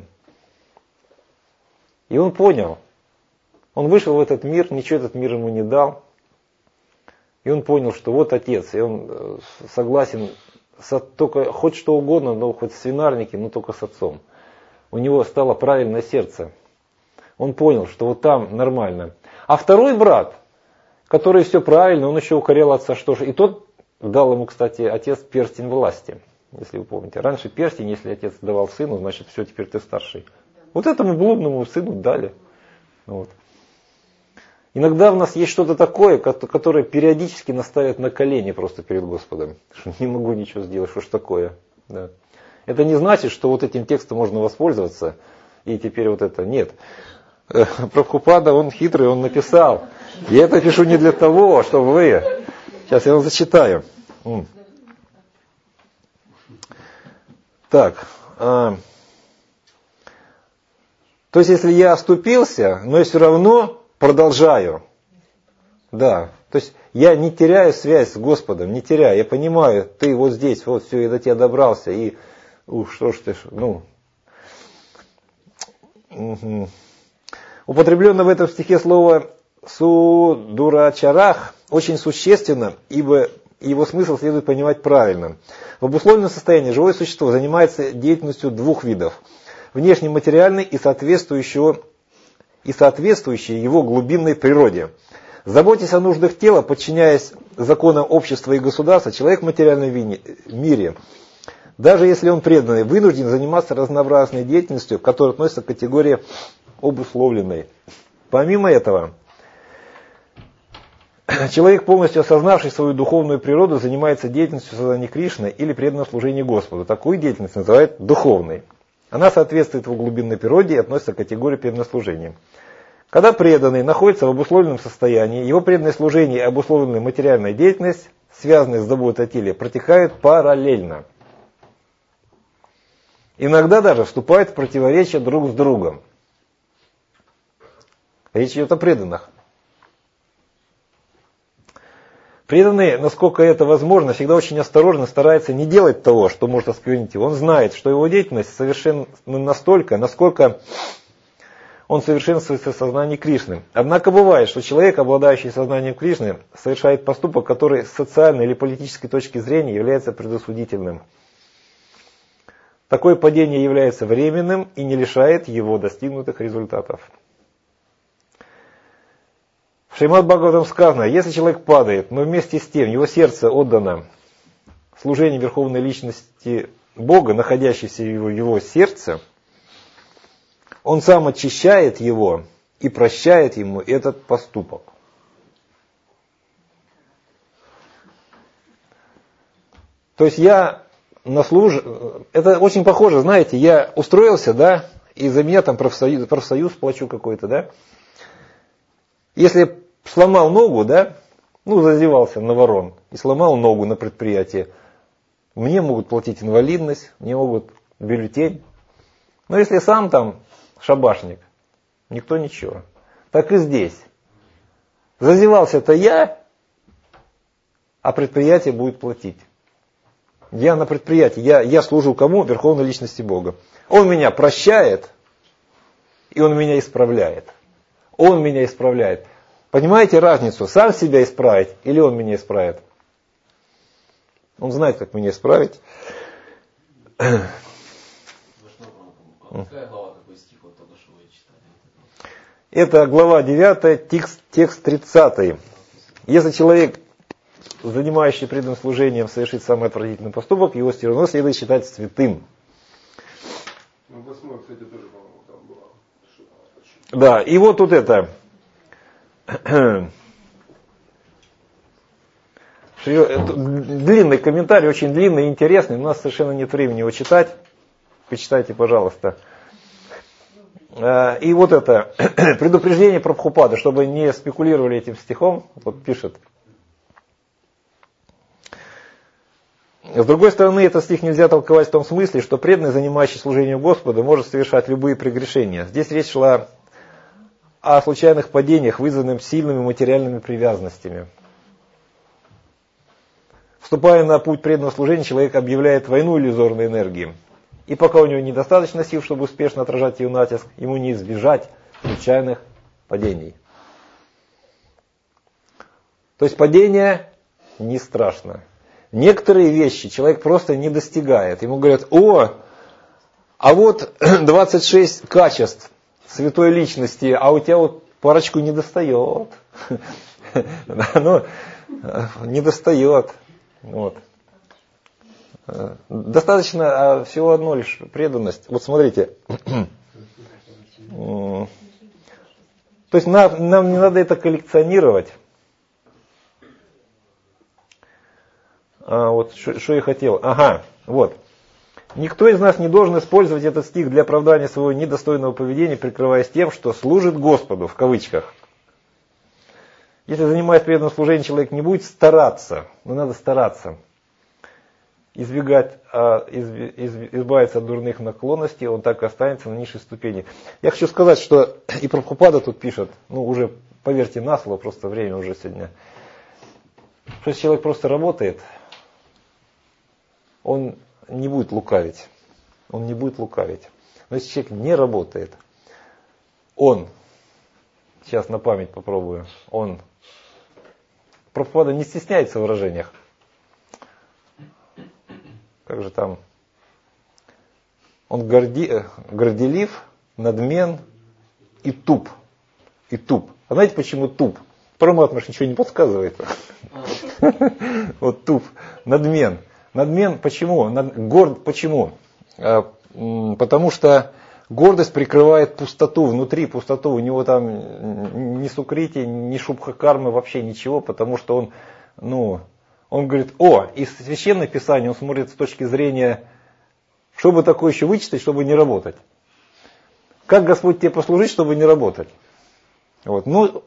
И он понял. Он вышел в этот мир, ничего этот мир ему не дал. И он понял, что вот отец, и он согласен только хоть что угодно, но хоть в свинарнике, но только с отцом. У него стало правильное сердце. Он понял, что вот там нормально. А второй брат, который все правильно, он еще укорял отца, что же. И тот дал ему, кстати, отец перстень власти, если вы помните. Раньше перстень, если отец давал сыну, значит все, теперь ты старший. Вот этому блудному сыну дали. Вот. Иногда в нас есть что-то такое, которое периодически нас ставит на колени просто перед Господом. Что не могу ничего сделать, что ж такое. Да. Это не значит, что вот этим текстом можно воспользоваться, и теперь вот это. Нет. Прабхупада, он хитрый, он написал. Я это пишу не для того, чтобы вы... Сейчас я вам зачитаю. Так. То есть, если я оступился, но я все равно продолжаю. Да. То есть, я не теряю связь с Господом, не теряю. Я понимаю, ты вот здесь, вот все, я до тебя добрался, и что ж ты, Употреблено в этом стихе слово «судурачарах» очень существенно, ибо его смысл следует понимать правильно. В обусловленном состоянии живое существо занимается деятельностью двух видов. Внешне материальной и соответствующей его глубинной природе. Заботясь о нуждах тела, подчиняясь законам общества и государства, человек в материальном мире, даже если он преданный, вынужден заниматься разнообразной деятельностью, которая относится к категории обусловленной. Помимо этого, человек, полностью осознавший свою духовную природу, занимается деятельностью сознания Кришны или преданного служения Господу. Такую деятельность называют духовной. Она соответствует его глубинной природе и относится к категории преданного служения. Когда преданный находится в обусловленном состоянии, его преданное служение и обусловленная материальная деятельность, связанные с заботой о теле, протекают параллельно. Иногда даже вступают в противоречие друг с другом. Речь идет о преданных. Преданный, насколько это возможно, всегда очень осторожно старается не делать того, что может осквернить его. Он знает, что его деятельность совершенна настолько, насколько он совершенствуется в сознании Кришны. Однако бывает, что человек, обладающий сознанием Кришны, совершает поступок, который с социальной или политической точки зрения является предосудительным. Такое падение является временным и не лишает его достигнутых результатов. В Шримад Бхагаватам сказано, если человек падает, но вместе с тем его сердце отдано служению Верховной Личности Бога, находящейся в его сердце, он сам очищает его и прощает ему этот поступок. То есть я на это очень похоже, знаете, я устроился, да, и за меня там профсоюз плачу какой-то, да. Если сломал ногу, да, Ну, зазевался на ворон и сломал ногу на предприятии. Мне могут платить инвалидность, мне могут бюллетень. Но если сам там шабашник, никто ничего. Так и здесь. Зазевался-то я, а предприятие будет платить. Я на предприятии, я служу кому? Верховной личности Бога. Он меня прощает, и он меня исправляет. Он меня исправляет. Понимаете разницу? Сам себя исправить или он меня исправит? Он знает, как меня исправить. Какая глава, какой стих вот только что вы читали? Это глава 9, текст 30. Если человек, занимающий преданным служением, совершит самый отвратительный поступок, его все равно следует считать святым. Ну, 8, кстати, тоже, по-моему, там было. Да, и вот тут это. Длинный комментарий, очень длинный и интересный. У нас совершенно нет времени его читать. Почитайте, пожалуйста. И вот это предупреждение Прабхупады, чтобы не спекулировали этим стихом. Вот пишет. С другой стороны, этот стих нельзя толковать в том смысле, что преданный, занимающий служением Господу, может совершать любые прегрешения. Здесь речь шла о случайных падениях, вызванных сильными материальными привязанностями. Вступая на путь преданного служения, человек объявляет войну иллюзорной энергии. И пока у него недостаточно сил, чтобы успешно отражать ее натиск, ему не избежать случайных падений. То есть падение не страшно. Некоторые вещи человек просто не достигает. Ему говорят: о, а вот 26 качеств святой личности, а у тебя вот парочку не достает. Ну, не достает. Вот. Достаточно всего одно лишь преданность. Вот смотрите. То есть нам не надо это коллекционировать. Вот что я хотел. Ага, вот. Никто из нас не должен использовать этот стих для оправдания своего недостойного поведения, прикрываясь тем, что служит Господу, в кавычках. Если, занимаясь преданным служением, человек не будет стараться, но надо стараться избавиться от дурных наклонностей, он так и останется на низшей ступени. Я хочу сказать, что и Прабхупада тут пишет, ну уже поверьте на слово, просто время уже сегодня, что если человек просто работает, он не будет лукавить. Он не будет лукавить. Но если человек не работает, он, сейчас на память попробую, он, Прабхупада не стесняется в выражениях. Как же там? Он горделив, надмен и туп. И туп. А знаете, почему туп? Параматма ничего не подсказывает. Вот туп. Надмен. Надмен почему? Горд почему? Потому что гордость прикрывает пустоту, внутри пустоту. У него там ни сукрити, ни шубха-кармы, вообще ничего, потому что он говорит: из священного писания он смотрит с точки зрения, чтобы такое еще вычитать, чтобы не работать. Как Господь тебе послужить, чтобы не работать? Вот.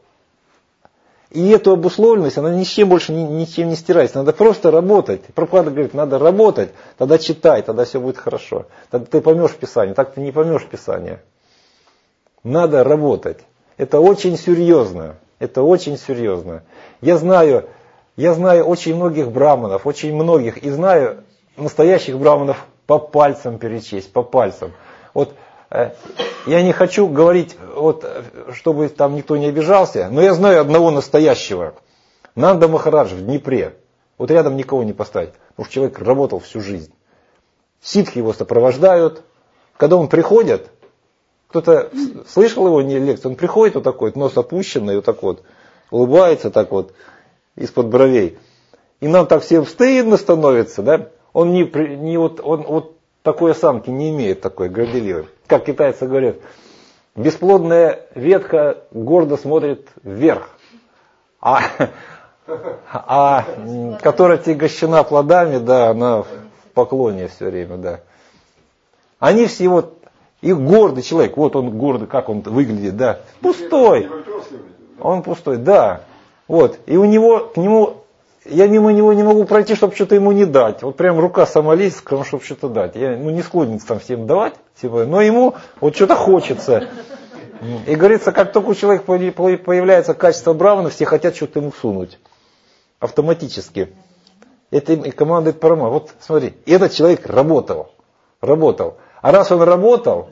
И эту обусловленность, она ничем больше ничем не стирается. Надо просто работать. Прабхупада говорит, надо работать, тогда читай, тогда все будет хорошо. Тогда ты поймешь Писание, так ты не поймешь Писание. Надо работать. Это очень серьезно. Это очень серьезно. Я знаю очень многих браманов, очень многих, и знаю настоящих браманов по пальцам перечесть, по пальцам. Вот я не хочу говорить, чтобы там никто не обижался, но я знаю одного настоящего. Нанда Махарадж в Днепре. Вот рядом никого не поставить, потому что человек работал всю жизнь. Ситхи его сопровождают. Когда он приходит, кто-то слышал его лекцию, он приходит вот такой, нос опущенный, вот так вот, улыбается так вот, из-под бровей. И нам так всем стыдно становится, да? Он он такой осанки не имеет, такой горделивый. Как китайцы говорят, бесплодная ветка гордо смотрит вверх, а которая отягощена плодами, да, она в поклоне все время, да. Они все и гордый человек, вот он гордый, как он выглядит, да, пустой. Он пустой, да. Вот. И к нему, я мимо него не могу пройти, чтобы что-то ему не дать. Вот прям рука сама лезет, чтобы что-то дать. Я не склонен там всем давать, типа, но ему вот что-то хочется. И говорится, как только у человека появляется качество брамана, все хотят что-то ему сунуть. Автоматически. Это им и командует Парама. Вот смотри, этот человек работал. А раз он работал,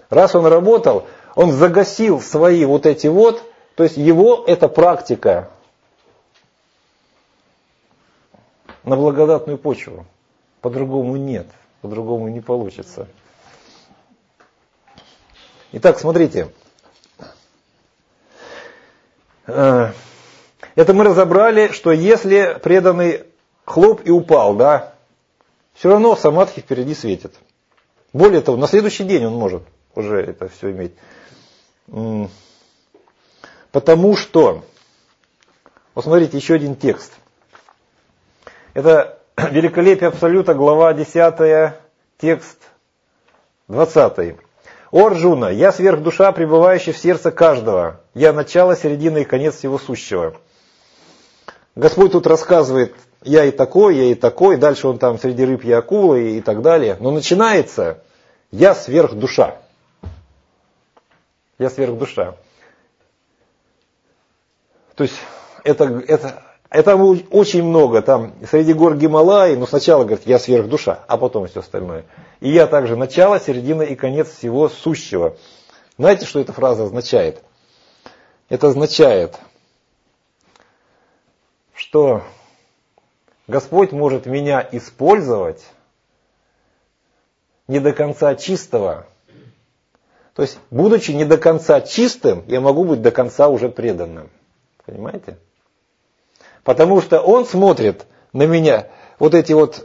он загасил свои вот эти вот, то есть его эта практика на благодатную почву. По-другому нет, по-другому не получится. Итак, смотрите. Это мы разобрали, что если преданный хлоп и упал, да, все равно самадхи впереди светит. Более того, на следующий день он может уже это все иметь. Потому что, вот смотрите, еще один текст. Это «Великолепие Абсолюта», глава 10, текст 20. «О Арджуна, я сверхдуша, пребывающая в сердце каждого. Я начало, середина и конец всего сущего». Господь тут рассказывает, я и такой, дальше он там среди рыб я акула и так далее. Но начинается «я сверхдуша». Я сверхдуша. То есть это очень много, там среди гор Гималаи, но сначала говорит, я сверхдуша, а потом все остальное. И я также начало, середина и конец всего сущего. Знаете, что эта фраза означает? Это означает, что Господь может меня использовать не до конца чистого. То есть, будучи не до конца чистым, я могу быть до конца уже преданным. Понимаете? Потому что он смотрит на меня, вот эти вот,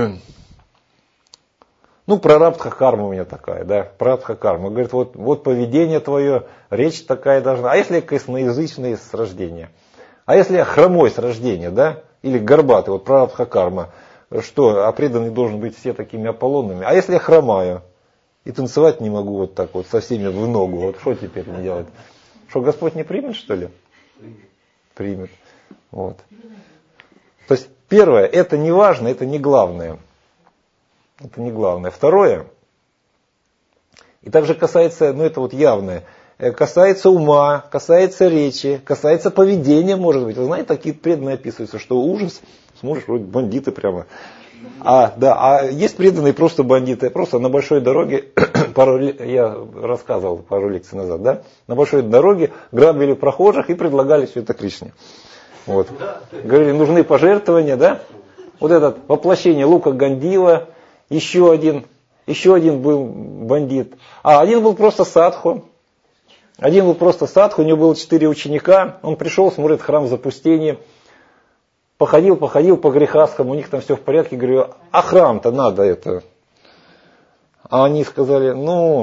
прарабдха карма у меня такая, да, прарабдха карма. Говорит, вот поведение твое, речь такая должна. А если я косноязычный с рождения? А если я хромой с рождения, да, или горбатый, вот прарабдха карма, что, а преданный должен быть все такими Аполлонами? А если я хромаю и танцевать не могу вот так вот, со всеми в ногу, вот что теперь мне делать? Что, Господь не примет, что ли? Примет. Вот. То есть, первое, это не важно, это не главное. Это не главное. Второе, и также касается, это вот явное, касается ума, касается речи, касается поведения, может быть. Вы знаете, такие преданные описываются, что ужас, смотришь, вроде бандиты прямо. А есть преданные просто бандиты, просто на большой дороге, я рассказывал пару лекций назад, да, на большой дороге грабили прохожих и предлагали все это Кришне. Вот. Говорили, нужны пожертвования, да? Вот это воплощение Лука Гандила, еще один был бандит. А один был просто садху. У него было 4 ученика. Он пришел, смотрит, храм в запустении. Походил по грехастам, у них там все в порядке. Говорю, а храм-то надо это. А они сказали,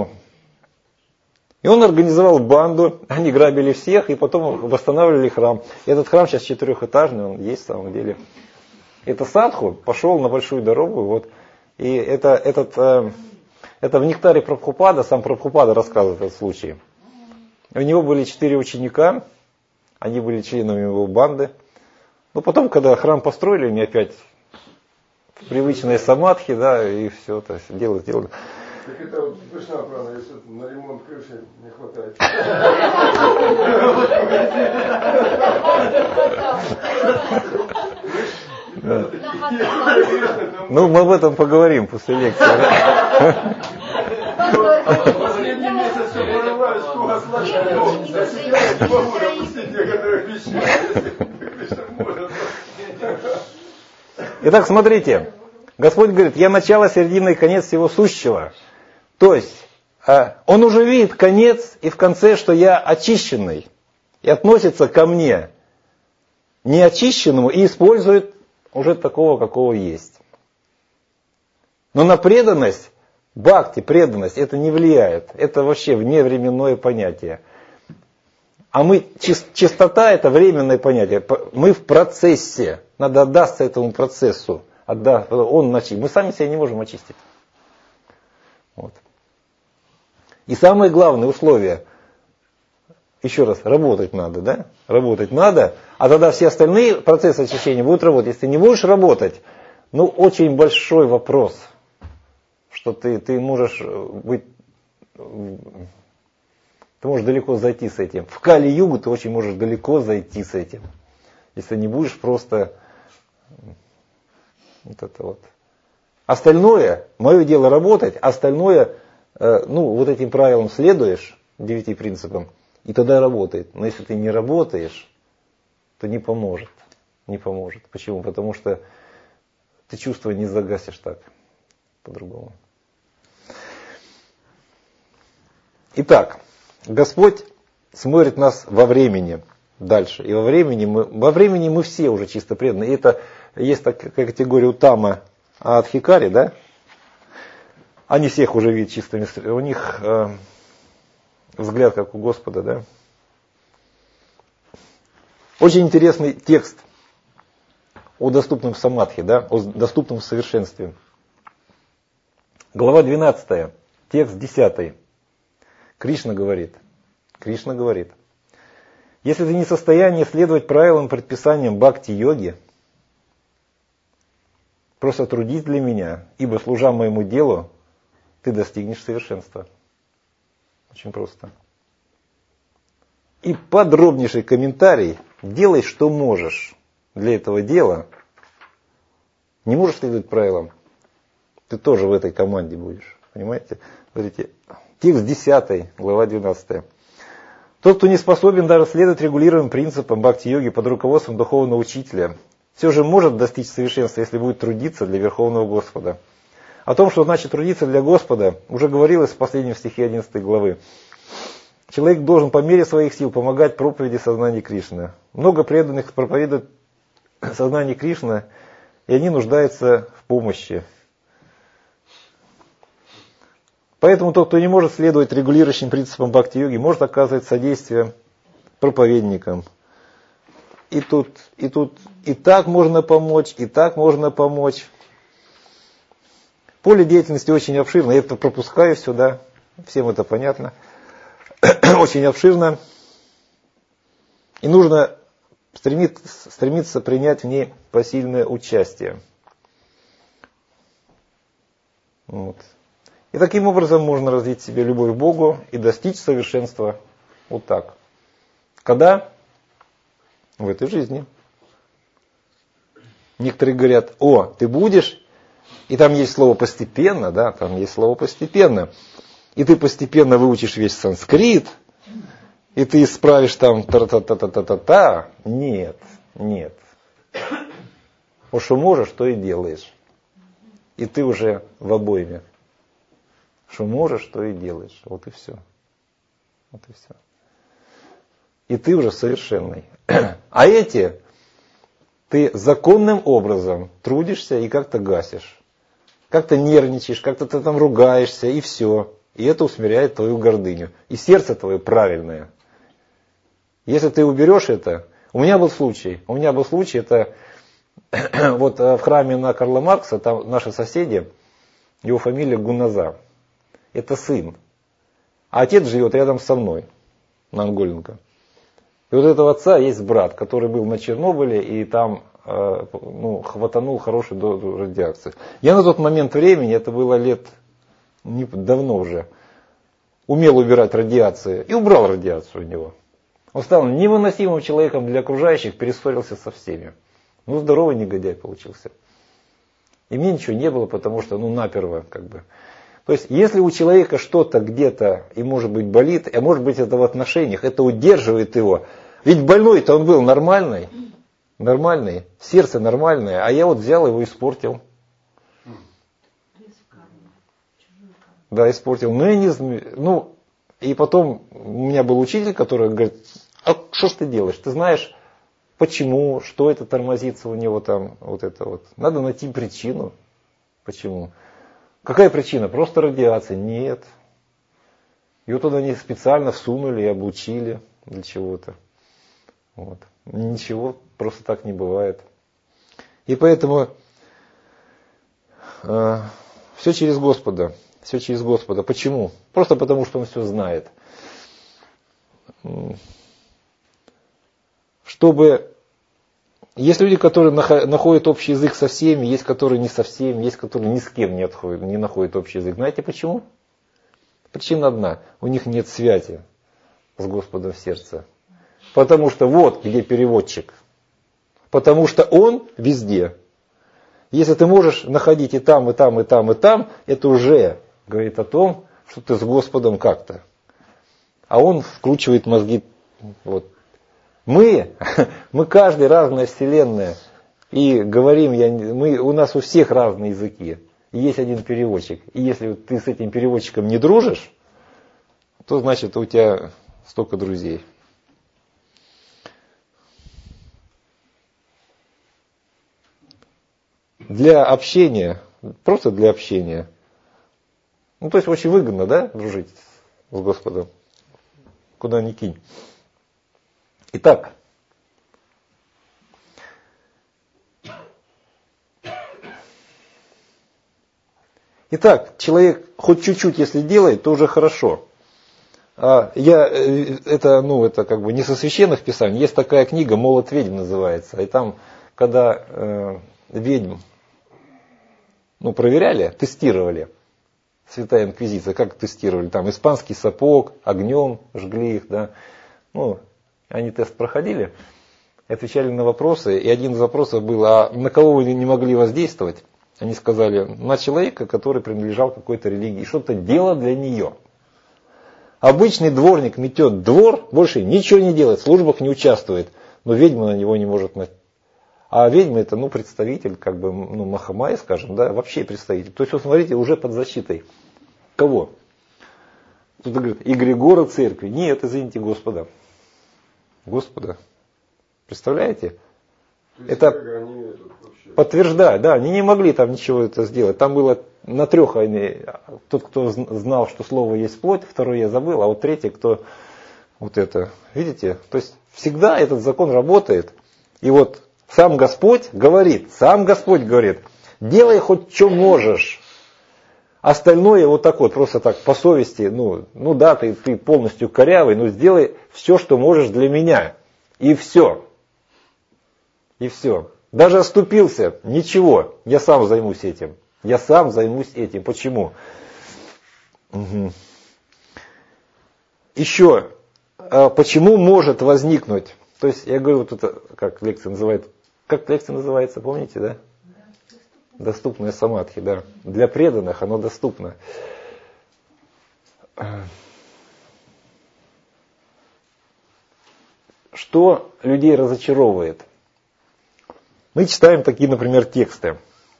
И он организовал банду, они грабили всех, и потом восстанавливали храм. И этот храм сейчас 4-этажный, он есть в самом деле. Это садху пошел на большую дорогу, вот. И это в нектаре Прабхупада, сам Прабхупада рассказывает этот случай. У него были 4 ученика, они были членами его банды. Но потом, когда храм построили, они опять в привычные самадхи, да, и все это делают. Так это вот слышно, правда, если на ремонт крыши не хватает. Мы об этом поговорим после лекции. Последний месяц все порываюсь, что у вас не могу допустить некоторых вещей. Итак, смотрите. Господь говорит, я начало, середина и конец всего сущего. То есть, он уже видит конец и в конце, что я очищенный. И относится ко мне неочищенному и использует уже такого, какого есть. Но на преданность, бхакти, преданность, это не влияет. Это вообще вневременное понятие. А чистота это временное понятие. Мы в процессе. Надо отдаться этому процессу. Мы сами себя не можем очистить. Вот. И самое главное условие. еще раз, работать надо, да? Работать надо, а тогда все остальные процессы очищения будут работать. Если ты не будешь работать, ну, очень большой вопрос, что ты можешь быть, ты можешь далеко зайти с этим. В Кали-югу ты очень можешь далеко зайти с этим, если не будешь просто вот это вот. Остальное, мое дело работать, остальное, ну, вот этим правилам следуешь, 9 принципам, и тогда работает. Но если ты не работаешь, то не поможет. Не поможет. Почему? Потому что ты чувства не загасишь так, по-другому. Итак, Господь смотрит нас во времени дальше. И во времени мы все уже чисто преданы. И это есть такая категория Утама Адхикари, да? Они всех уже видят чистыми. У них взгляд как у Господа, да? Очень интересный текст о доступном самадхи, да? О доступном совершенстве. Глава 12, текст 10. Кришна говорит, если ты не в состоянии следовать правилам, предписаниям бхакти-йоги, просто трудись для меня, ибо, служа моему делу, ты достигнешь совершенства. Очень просто. И подробнейший комментарий. Делай, что можешь для этого дела. Не можешь следовать правилам, ты тоже в этой команде будешь. Понимаете? Смотрите, текст 10, глава 12. Тот, кто не способен даже следовать регулируемым принципам бхакти-йоги под руководством духовного учителя, все же может достичь совершенства, если будет трудиться для Верховного Господа. О том, что значит трудиться для Господа, уже говорилось в последнем стихе 11 главы. Человек должен по мере своих сил помогать проповеди сознания Кришны. Много преданных проповедуют сознание Кришны, и они нуждаются в помощи. Поэтому тот, кто не может следовать регулирующим принципам бхакти-йоги, может оказывать содействие проповедникам. И так можно помочь, и так можно помочь. Поле деятельности очень обширно. Я это пропускаю сюда. Всем это понятно. Очень обширно. И нужно стремиться принять в ней посильное участие. Вот. И таким образом можно развить в себе любовь к Богу и достичь совершенства вот так. Когда? В этой жизни. Некоторые говорят, ты будешь, и там есть слово постепенно, да, там есть слово постепенно. И ты постепенно выучишь весь санскрит, и ты исправишь там та-та-та-та-та-та. Нет. Вот что можешь, то и делаешь. И ты уже в обойме. Что можешь, то и делаешь. Вот и все. И ты уже совершенный. А эти, ты законным образом трудишься и как-то гасишь. Как-то нервничаешь, как-то ты там ругаешься, и все. И это усмиряет твою гордыню. И сердце твое правильное. Если ты уберешь это... У меня был случай, это вот в храме на Карла Маркса, там наши соседи, его фамилия Гунназа. Это сын. А отец живет рядом со мной, на Анголенко. И вот у этого отца есть брат, который был на Чернобыле и там хватанул хорошую дозу радиации. Я на тот момент времени, это было давно уже, умел убирать радиацию и убрал радиацию у него. Он стал невыносимым человеком для окружающих, перессорился со всеми. Здоровый негодяй получился. И мне ничего не было, потому что, наперво как бы. То есть, если у человека что-то где-то и может быть болит, а может быть это в отношениях, это удерживает его. Ведь больной-то он был нормальный, сердце нормальное, а я вот взял его и испортил. Да, испортил. И потом у меня был учитель, который говорит, а что ж ты делаешь? Ты знаешь, почему, что это тормозится у него там, вот это вот. Надо найти причину. Почему? Какая причина? Просто радиация? Нет. Ее туда не специально всунули и обучили для чего-то. Вот. Ничего просто так не бывает. И поэтому все через Господа. Почему? Просто потому, что Он все знает. чтобы... Есть люди, которые находят общий язык со всеми, есть которые не со всеми, есть которые ни с кем не находят общий язык. Знаете почему? Причина одна. У них нет связи с Господом в сердце. Потому что вот где переводчик. Потому что Он везде. Если ты можешь находить и там, и там, и там, и там, это уже говорит о том, что ты с Господом как-то. А Он вкручивает мозги. Вот. Мы каждый разная вселенная. И говорим, у нас у всех разные языки. И есть один переводчик. И если ты с этим переводчиком не дружишь, то значит у тебя столько друзей. Для общения, просто для общения. То есть очень выгодно, да, дружить с Господом. Куда ни кинь. Итак. Человек хоть чуть-чуть, если делает, то уже хорошо. Это как бы не со священных писаний. Есть такая книга «Молот ведьм» называется. И там, когда ведьм проверяли, тестировали, Святая Инквизиция, как тестировали? Там испанский сапог, огнем жгли их, да. Они тест проходили, отвечали на вопросы, и один из вопросов был, а на кого вы не могли воздействовать? Они сказали, на человека, который принадлежал какой-то религии, что-то делал для нее. Обычный дворник метет двор, больше ничего не делает, в службах не участвует, но ведьма на него не может. А ведьма это представитель, как бы, Махамая, скажем, да, вообще представитель. То есть, вот смотрите, уже под защитой. Кого? Кто-то говорит, эгрегора церкви. Нет, извините, Господа. Представляете? Это подтверждает, да, они не могли там ничего это сделать. Там было на 3, тот, кто знал, что слово есть плоть, 2 я забыл, а вот 3, кто вот это. Видите? То есть всегда этот закон работает. И вот сам Господь говорит, делай хоть что можешь. Остальное вот так вот, просто так, по совести, да, ты полностью корявый, но сделай все, что можешь для меня. И все. Даже оступился, ничего, я сам займусь этим. Почему? Угу. Еще, почему может возникнуть, то есть я говорю, вот это, как лекция называется, помните, да? Доступная самадхи, да. Для преданных оно доступно. Что людей разочаровывает? Мы читаем такие, например, тексты.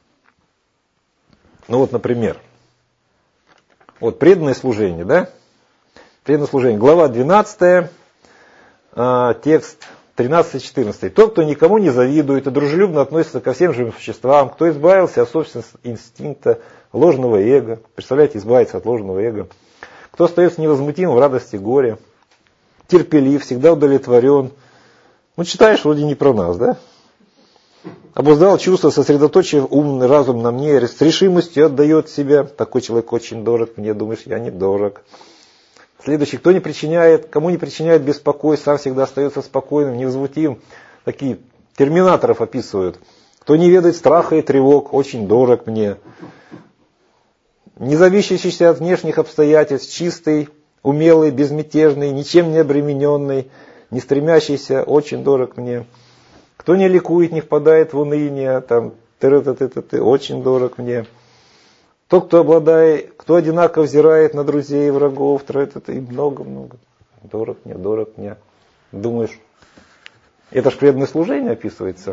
Например, преданное служение, да? Преданное служение. Глава 12, текст 13-14. Тот, кто никому не завидует и дружелюбно относится ко всем живым существам, кто избавился от собственного инстинкта ложного эго, представляете, избавиться от ложного эго, кто остается невозмутимым в радости и горе, терпелив, всегда удовлетворен. Читаешь, вроде не про нас, да? Обуздал чувства, сосредоточив умный разум на мне, с решимостью отдает себя. Такой человек очень дорог мне, думаешь, я не дорог. Следующий, кому не причиняет беспокойства, сам всегда остается спокойным, невозмутимым. Такие терминаторов описывают. Кто не ведает страха и тревог, очень дорог мне. Не зависящийся от внешних обстоятельств, чистый, умелый, безмятежный, ничем не обремененный, не стремящийся, очень дорог мне. Кто не ликует, не впадает в уныние, очень дорог мне. Тот, кто одинаково взирает на друзей и врагов, и много-много. Дорог мне. Думаешь, это ж преданное служение описывается.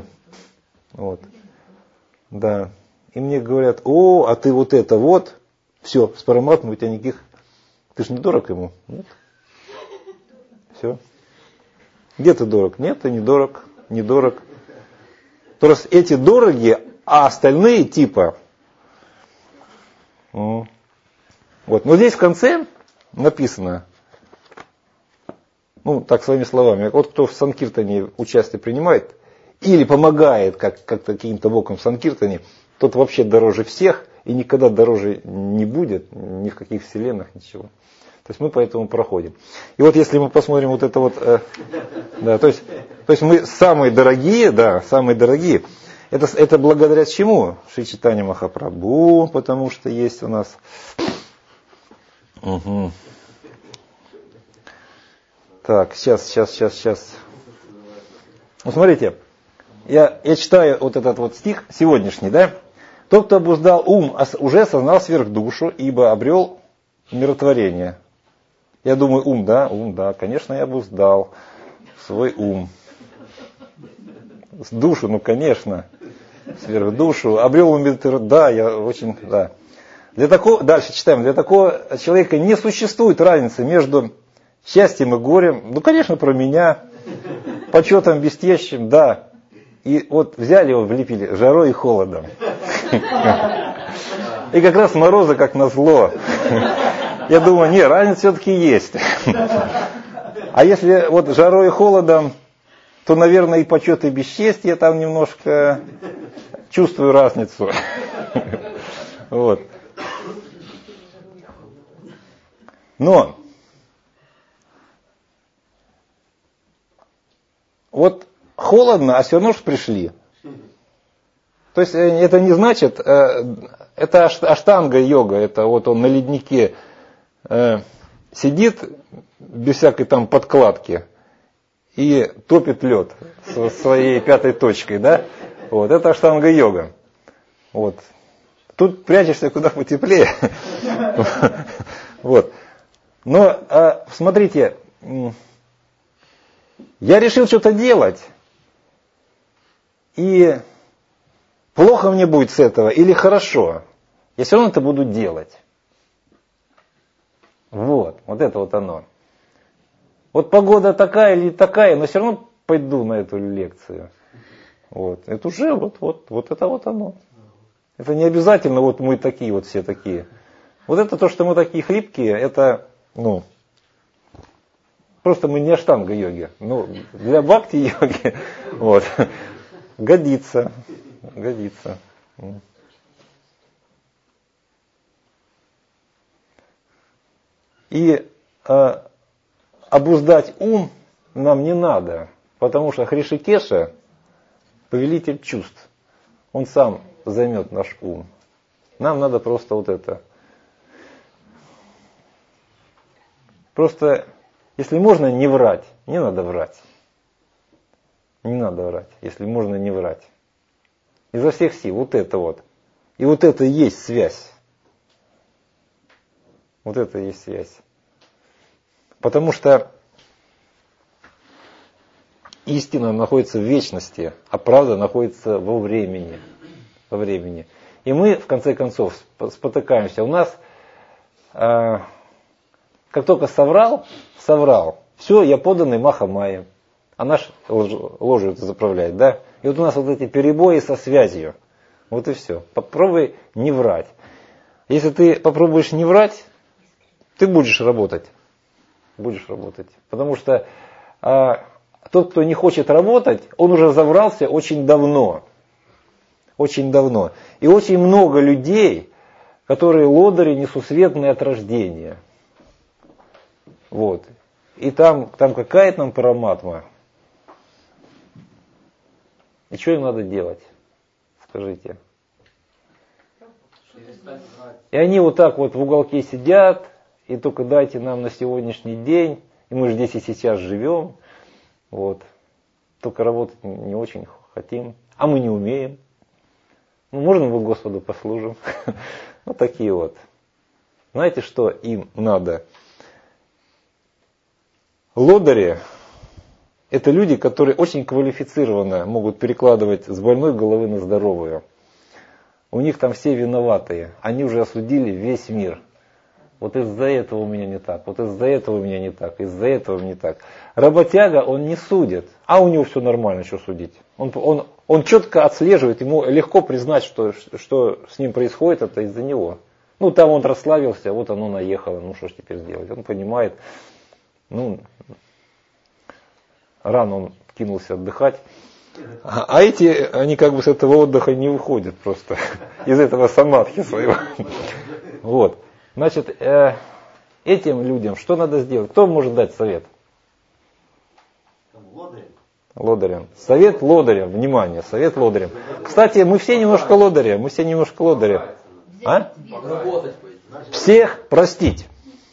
Да. И мне говорят, а ты все, с Параматмой у тебя никаких, ты ж не дорог ему. Нет. Все. Где ты дорог? Нет, ты не дорог. То есть эти дороги, а остальные типа. Но здесь в конце написано, так своими словами, кто в Санкиртане участие принимает или помогает как-то каким-то боком в Санкиртане, тот вообще дороже всех и никогда дороже не будет, ни в каких вселенных, ничего. То есть мы по этому проходим. И вот если мы посмотрим вот это вот, да, то есть мы самые дорогие, да, самые дорогие. Это благодаря чему? Шри Чайтанья Махапрабху, потому что есть у нас. Угу. Так, сейчас. Ну, смотрите, я читаю вот этот вот стих сегодняшний, да? Тот, кто обуздал ум, уже осознал сверхдушу, ибо обрел умиротворение. Я думаю, ум, да, конечно, я обуздал свой ум. Душу, ну, конечно, сверхдушу. Обрел умиротворение, да, я очень, да. Дальше читаем. Для такого человека не существует разницы между счастьем и горем. Ну, конечно, про меня. Почетом бестещим, да. И вот взяли его, влепили жарой и холодом. И как раз морозы как назло. Я думаю, не, разница все-таки есть. А если вот жарой и холодом, то, наверное, и почет, и бесчестье там немножко чувствую разницу. Вот. Но вот холодно, а все равно же пришли. То есть это не значит, это аштанга-йога, это вот он на леднике сидит без всякой там подкладки и топит лед своей пятой точкой, да? Вот, это аштанга-йога. Вот. Тут прячешься куда потеплее. Вот. Но смотрите, я решил что-то делать, и плохо мне будет с этого или хорошо, я все равно это буду делать. Вот это вот оно. Вот погода такая или такая, но все равно пойду на эту лекцию. Вот. Это уже вот это вот оно. Это не обязательно вот мы такие вот все такие. Вот это то, что мы такие хлипкие, это, ну, просто мы не аштанга-йоги. Ну, для бхакти-йоги, вот, годится. И обуздать ум нам не надо, потому что Хришикеша, повелитель чувств, он сам займет наш ум. Нам надо просто вот это. Просто, если можно не врать, не надо врать. Не надо врать, если можно не врать. Изо всех сил, вот это вот. И вот это и есть связь. Вот это и есть связь. Потому что истина находится в вечности, а правда находится во времени. Во времени. И мы, в конце концов, спотыкаемся. У нас, как только соврал, все, я поданный Махамайе. Она ж ложью это заправляет, да? И вот у нас вот эти перебои со связью. Вот и все. Попробуй не врать. Если ты попробуешь не врать, ты будешь работать. Потому что тот, кто не хочет работать, он уже заврался очень давно. Очень давно. И очень много людей, которые лодыри несусветные от рождения. Вот. И там какая там параматма. И что им надо делать? Скажите. И они вот так вот в уголке сидят, и только дайте нам на сегодняшний день, и мы же здесь и сейчас живем, вот. Только работать не очень хотим, а мы не умеем. Ну, можно мы Господу послужим? Вот такие вот. Знаете, что им надо? Лодыри – это люди, которые очень квалифицированно могут перекладывать с больной головы на здоровую. У них там все виноватые. Они уже осудили весь мир. Вот из-за этого у меня не так, вот из-за этого у меня не так, из-за этого не так. Работяга, он не судит, а у него все нормально, что судить. Он четко отслеживает, ему легко признать, что с ним происходит, это из-за него. Ну, там он расслабился, вот оно наехало, ну что ж теперь сделать. Он понимает, ну, рано он кинулся отдыхать. А эти, они как бы с этого отдыха не выходят просто, из этого самадхи своего. Вот. Значит, этим людям что надо сделать? Кто может дать совет? Лодырям. Совет лодырям. Внимание, совет лодырям. Кстати, мы все немножко лодыри. Мы все немножко лодыри. А? Всех простить.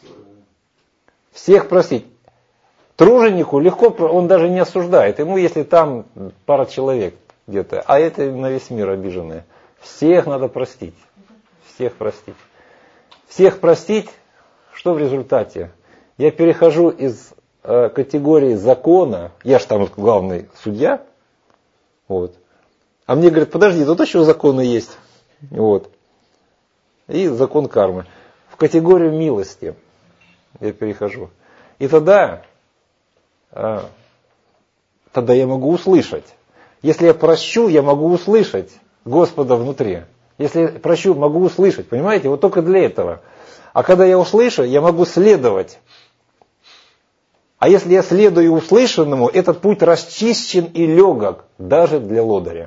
Всех простить. Труженику легко, он даже не осуждает. Ему, если там пара человек где-то, а это на весь мир обиженные. Всех надо простить. Всех простить. Всех простить, что в результате? Я перехожу из категории закона, я же там главный судья, вот. А мне говорят, подожди, тут еще законы есть. Вот. И закон кармы. В категорию милости я перехожу. И тогда я могу услышать. Если я прощу, я могу услышать Господа внутри. Если я прощу, могу услышать. Понимаете? Вот только для этого. А когда я услышу, я могу следовать. А если я следую услышанному, этот путь расчищен и легок даже для лодыря.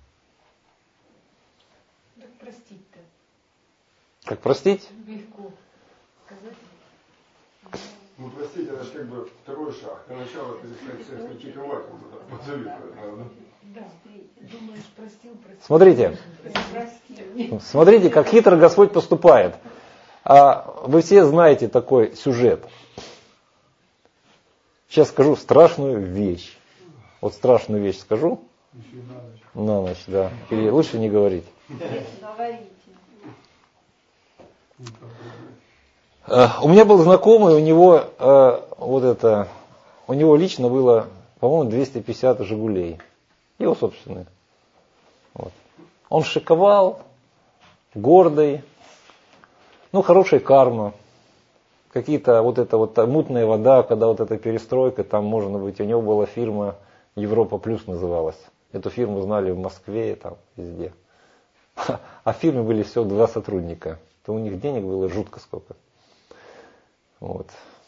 Как простить-то? Как простить? Легко сказать. Ну, простите, это же как бы второй шаг. Для начала ты какие-то матом позавидовать надо. Да. Думаешь, простил. Смотрите. Смотрите, как хитро Господь поступает. Вы все знаете такой сюжет. Сейчас скажу страшную вещь. Вот страшную вещь скажу. На ночь, да. Или лучше не говорить. Говорите. У меня был знакомый, у него лично было, по-моему, 250 «Жигулей». Его собственные. Вот. Он шиковал, гордый, хорошая карма. Какие-то мутная вода, когда вот эта перестройка, там можно быть, у него была фирма Европа Плюс называлась. Эту фирму знали в Москве, там везде. А в фирме были всего 2 сотрудника. То у них денег было жутко сколько. Вот.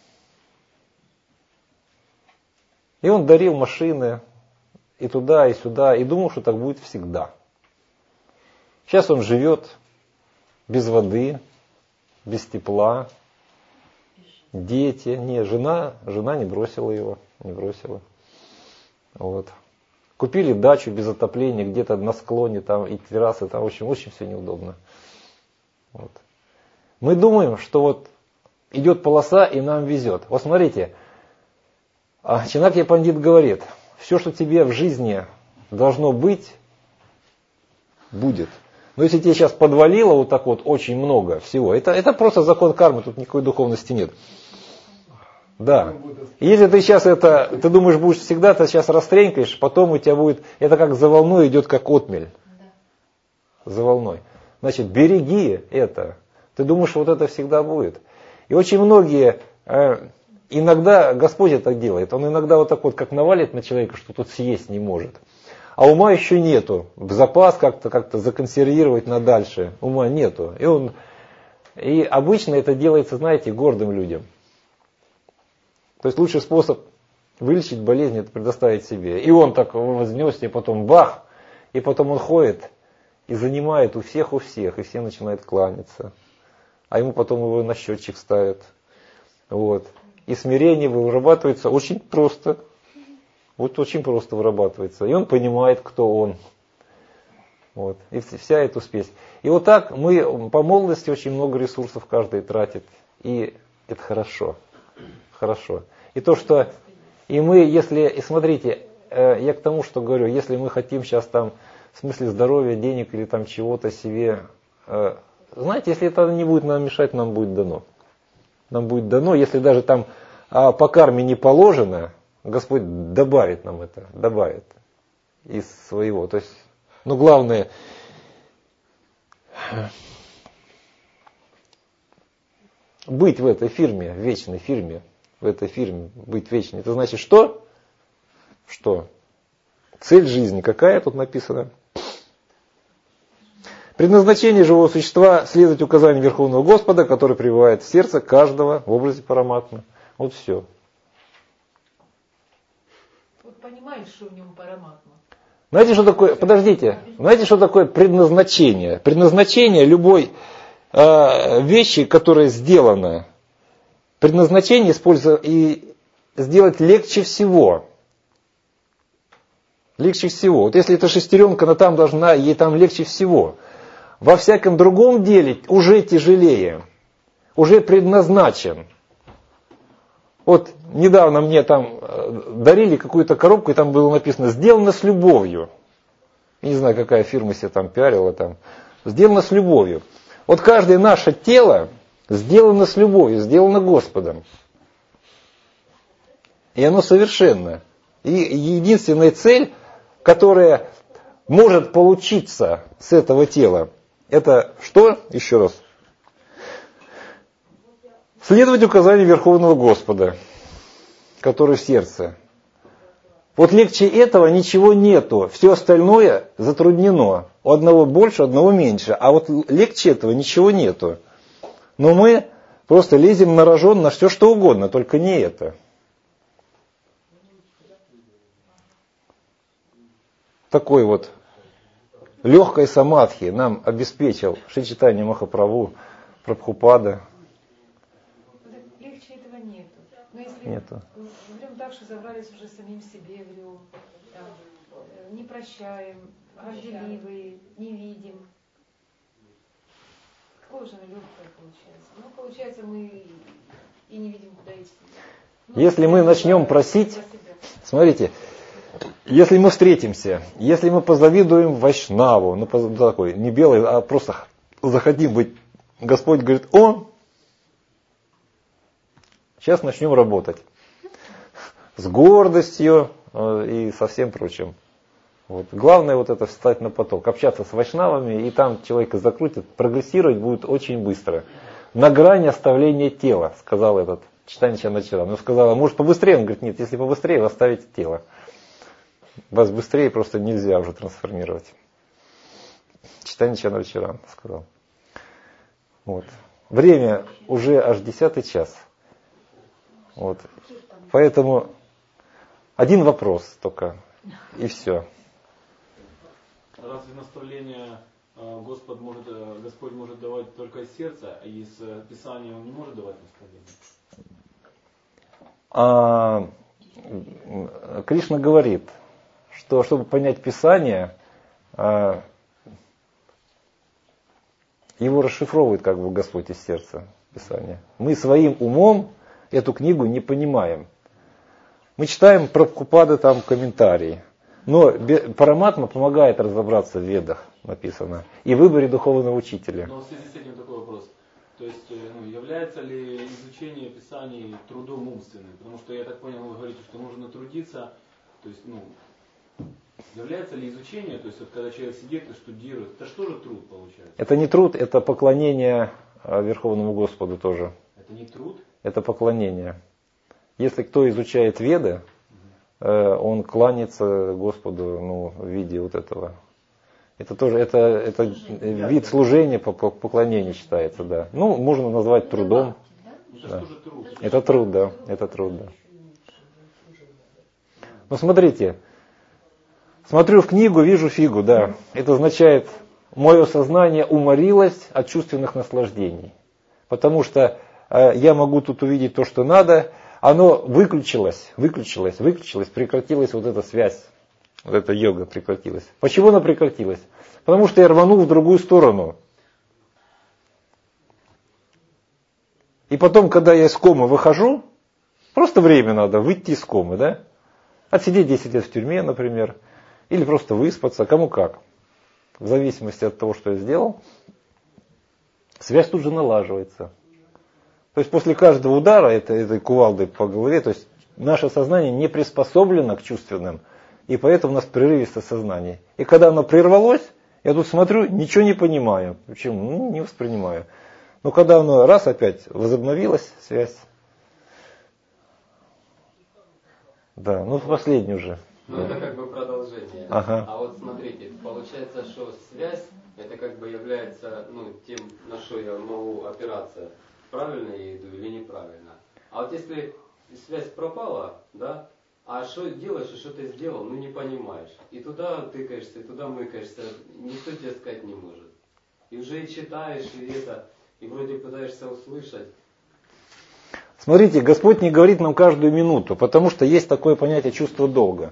И он дарил машины и туда, и сюда, и думал, что так будет всегда. Сейчас он живет без воды, без тепла. Дети, жена не бросила его, не бросила. Вот. Купили дачу без отопления, где-то на склоне, там и террасы, там очень все неудобно. Вот. Мы думаем, что идет полоса и нам везет. Вот смотрите, Чанакья Пандит говорит, все, что тебе в жизни должно быть, будет. Но если тебе сейчас подвалило очень много всего, это просто закон кармы, тут никакой духовности нет. Да. И если ты сейчас ты думаешь, будешь всегда, ты сейчас растренькаешь, потом у тебя будет, это как за волной идет, как отмель. За волной. Значит, береги это. Ты думаешь, это всегда будет. И очень многие, иногда Господь это делает, Он иногда как навалит на человека, что тут съесть не может. А ума еще нету. В запас как-то законсервировать на дальше. Ума нету. И обычно это делается, знаете, гордым людям. То есть лучший способ вылечить болезнь — это предоставить себе. И он так вознесся, и потом бах, и потом он ходит и занимает у всех, и все начинают кланяться. А ему потом его на счетчик ставят. Вот. И смирение вырабатывается очень просто. Очень просто вырабатывается. И он понимает, кто он. Вот. И вся эта спесь. И так мы по молодости очень много ресурсов каждый тратит. И это хорошо. Хорошо. И смотрите, я к тому, что говорю, если мы хотим сейчас в смысле здоровья, денег или чего-то себе, знаете, если это не будет нам мешать, нам будет дано. Нам будет дано, если даже по карме не положено, Господь добавит нам это, добавит из своего. То есть, главное, быть в этой фирме, в вечной фирме, в этой фирме, быть вечной. Это значит что? Что? Цель жизни какая тут написано? Предназначение живого существа — следовать указаниям Верховного Господа, который пребывает в сердце каждого в образе Параматмы. Вот все. Понимаешь, что в нем Параматма? Знаете, что такое? Подождите. Знаете, что такое предназначение? Предназначение любой вещи, которая сделана предназначение использовать и сделать легче всего. Легче всего. Вот если это шестеренка, она там должна, ей там легче всего. Во всяком другом деле уже тяжелее. Уже предназначен. Вот недавно мне там дарили какую-то коробку, и там было написано «Сделано с любовью». Я не знаю, какая фирма себе там пиарила там. Сделано с любовью. Вот каждое наше тело сделано с любовью, сделано Господом. И оно совершенно. И единственная цель, которая может получиться с этого тела, это что? Еще раз. Следовать указанию Верховного Господа, который в сердце. Вот легче этого ничего нету. Все остальное затруднено. У одного больше, у одного меньше. А вот легче этого ничего нету. Но мы просто лезем на рожон на все что угодно, только не это. Такой вот легкой самадхи нам обеспечил Шри Чайтанья Махапрабху, Прабхупада. Легче этого нету. Но если Нету. врем так, что забрались уже самим себе врем, там, не прощаем, горделивые, не видим. Какое же оно легкое получается? Ну, получается, мы и не видим, куда идти. Ну, Если мы начнем просить, смотрите, если мы встретимся, если мы позавидуем Вайшнаву, ну такой, не белый, а просто захотим быть, Господь говорит, он, сейчас начнем работать. С гордостью и со всем прочим. Вот. Главное вот это встать на поток, общаться с вайшнавами, и там человека закрутит, прогрессировать будет очень быстро. На грани оставления тела, сказал этот Чайтанья Чарначаран. Ну, сказала, может побыстрее? Он говорит, нет, если побыстрее, вы оставите тело. Вас быстрее просто нельзя уже трансформировать. Чайтанья Чарначаран сказал. Вот. Время уже аж 10 час. Вот. Поэтому один вопрос только, и все. Разве наставление Господь может давать только из сердца, а из Писания Он не может давать наставление? Кришна говорит, что чтобы понять Писание, его расшифровывает как бы Господь из сердца Писания. Мы своим умом эту книгу не понимаем. Мы читаем Прабхупады там комментарии. Но Параматма помогает разобраться в Ведах, написано, и выборе духовного учителя. Но в связи с этим такой вопрос. То есть, является ли изучение Писаний трудом умственным? Потому что, я так понял, вы говорите, что нужно трудиться. То есть, является ли изучение, то есть, вот, когда человек сидит и штудирует, это что же труд получается? Это не труд, это поклонение Верховному Господу тоже. Это не труд? Это поклонение. Если кто изучает Веды, он кланяется Господу в виде вот этого. Это тоже это вид служения по поклонению считается, да. Ну, можно назвать трудом. Это Да. что же труд? Это труд, да. Это труд, да. Ну, смотрите. Смотрю в книгу, вижу фигу, да. Это означает, мое сознание уморилось от чувственных наслаждений. Потому что я могу тут увидеть то, что надо. Оно выключилось, прекратилась вот эта связь, вот эта йога прекратилась. Почему она прекратилась? Потому что я рванул в другую сторону. И потом, когда я из комы выхожу, просто время надо выйти из комы, да? Отсидеть 10 лет в тюрьме, например, или просто выспаться, кому как. В зависимости от того, что я сделал, связь тут же налаживается. То есть после каждого удара этой кувалдой по голове, то есть наше сознание не приспособлено к чувственным, и поэтому у нас прерывистое сознание. И когда оно прервалось, я тут смотрю, ничего не понимаю. Почему? Не воспринимаю. Но когда оно раз опять возобновилась связь, да, последний уже. Это как бы продолжение. Ага. А вот смотрите, получается, что связь, это как бы является тем, на что я могу опираться. Правильно я иду или неправильно. А вот если связь пропала, да, а что делаешь и что ты сделал, не понимаешь. И туда тыкаешься, и туда мыкаешься, никто тебе сказать не может. И уже и читаешь, и вроде пытаешься услышать. Смотрите, Господь не говорит нам каждую минуту, потому что есть такое понятие чувство долга.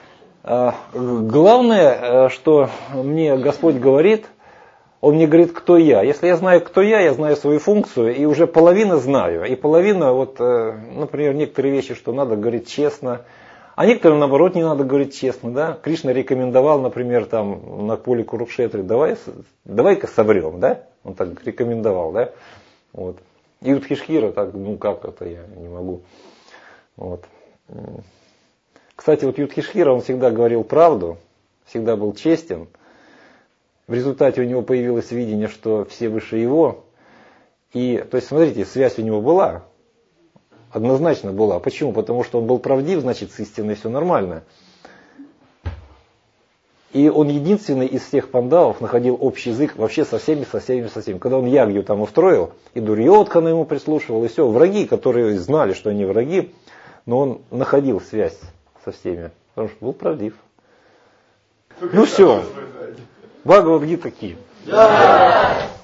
Главное, что мне Господь говорит, Он мне говорит, кто я. Если я знаю, кто я знаю свою функцию, и уже половину знаю. И половина, вот, например, некоторые вещи, что надо говорить честно, а некоторым, наоборот, не надо говорить честно. Да? Кришна рекомендовал, например, там, на поле Курукшетры, давай-ка соврем, да? Он так рекомендовал, да? Вот. И Юдхишхира так, ну как это, я не могу. Вот. Кстати, вот Юдхишхира, он всегда говорил правду, всегда был честен. В результате у него появилось видение, что все выше его. И, то есть, смотрите, связь у него была. Однозначно была. Почему? Потому что он был правдив, значит, с истиной все нормально. И он единственный из всех пандавов находил общий язык вообще со всеми. Когда он ягью там устроил, и Дурьодхана ему прислушивал, и все. Враги, которые знали, что они враги, но он находил связь со всеми, потому что был правдив. Ну все. Бхагавад-гита такие.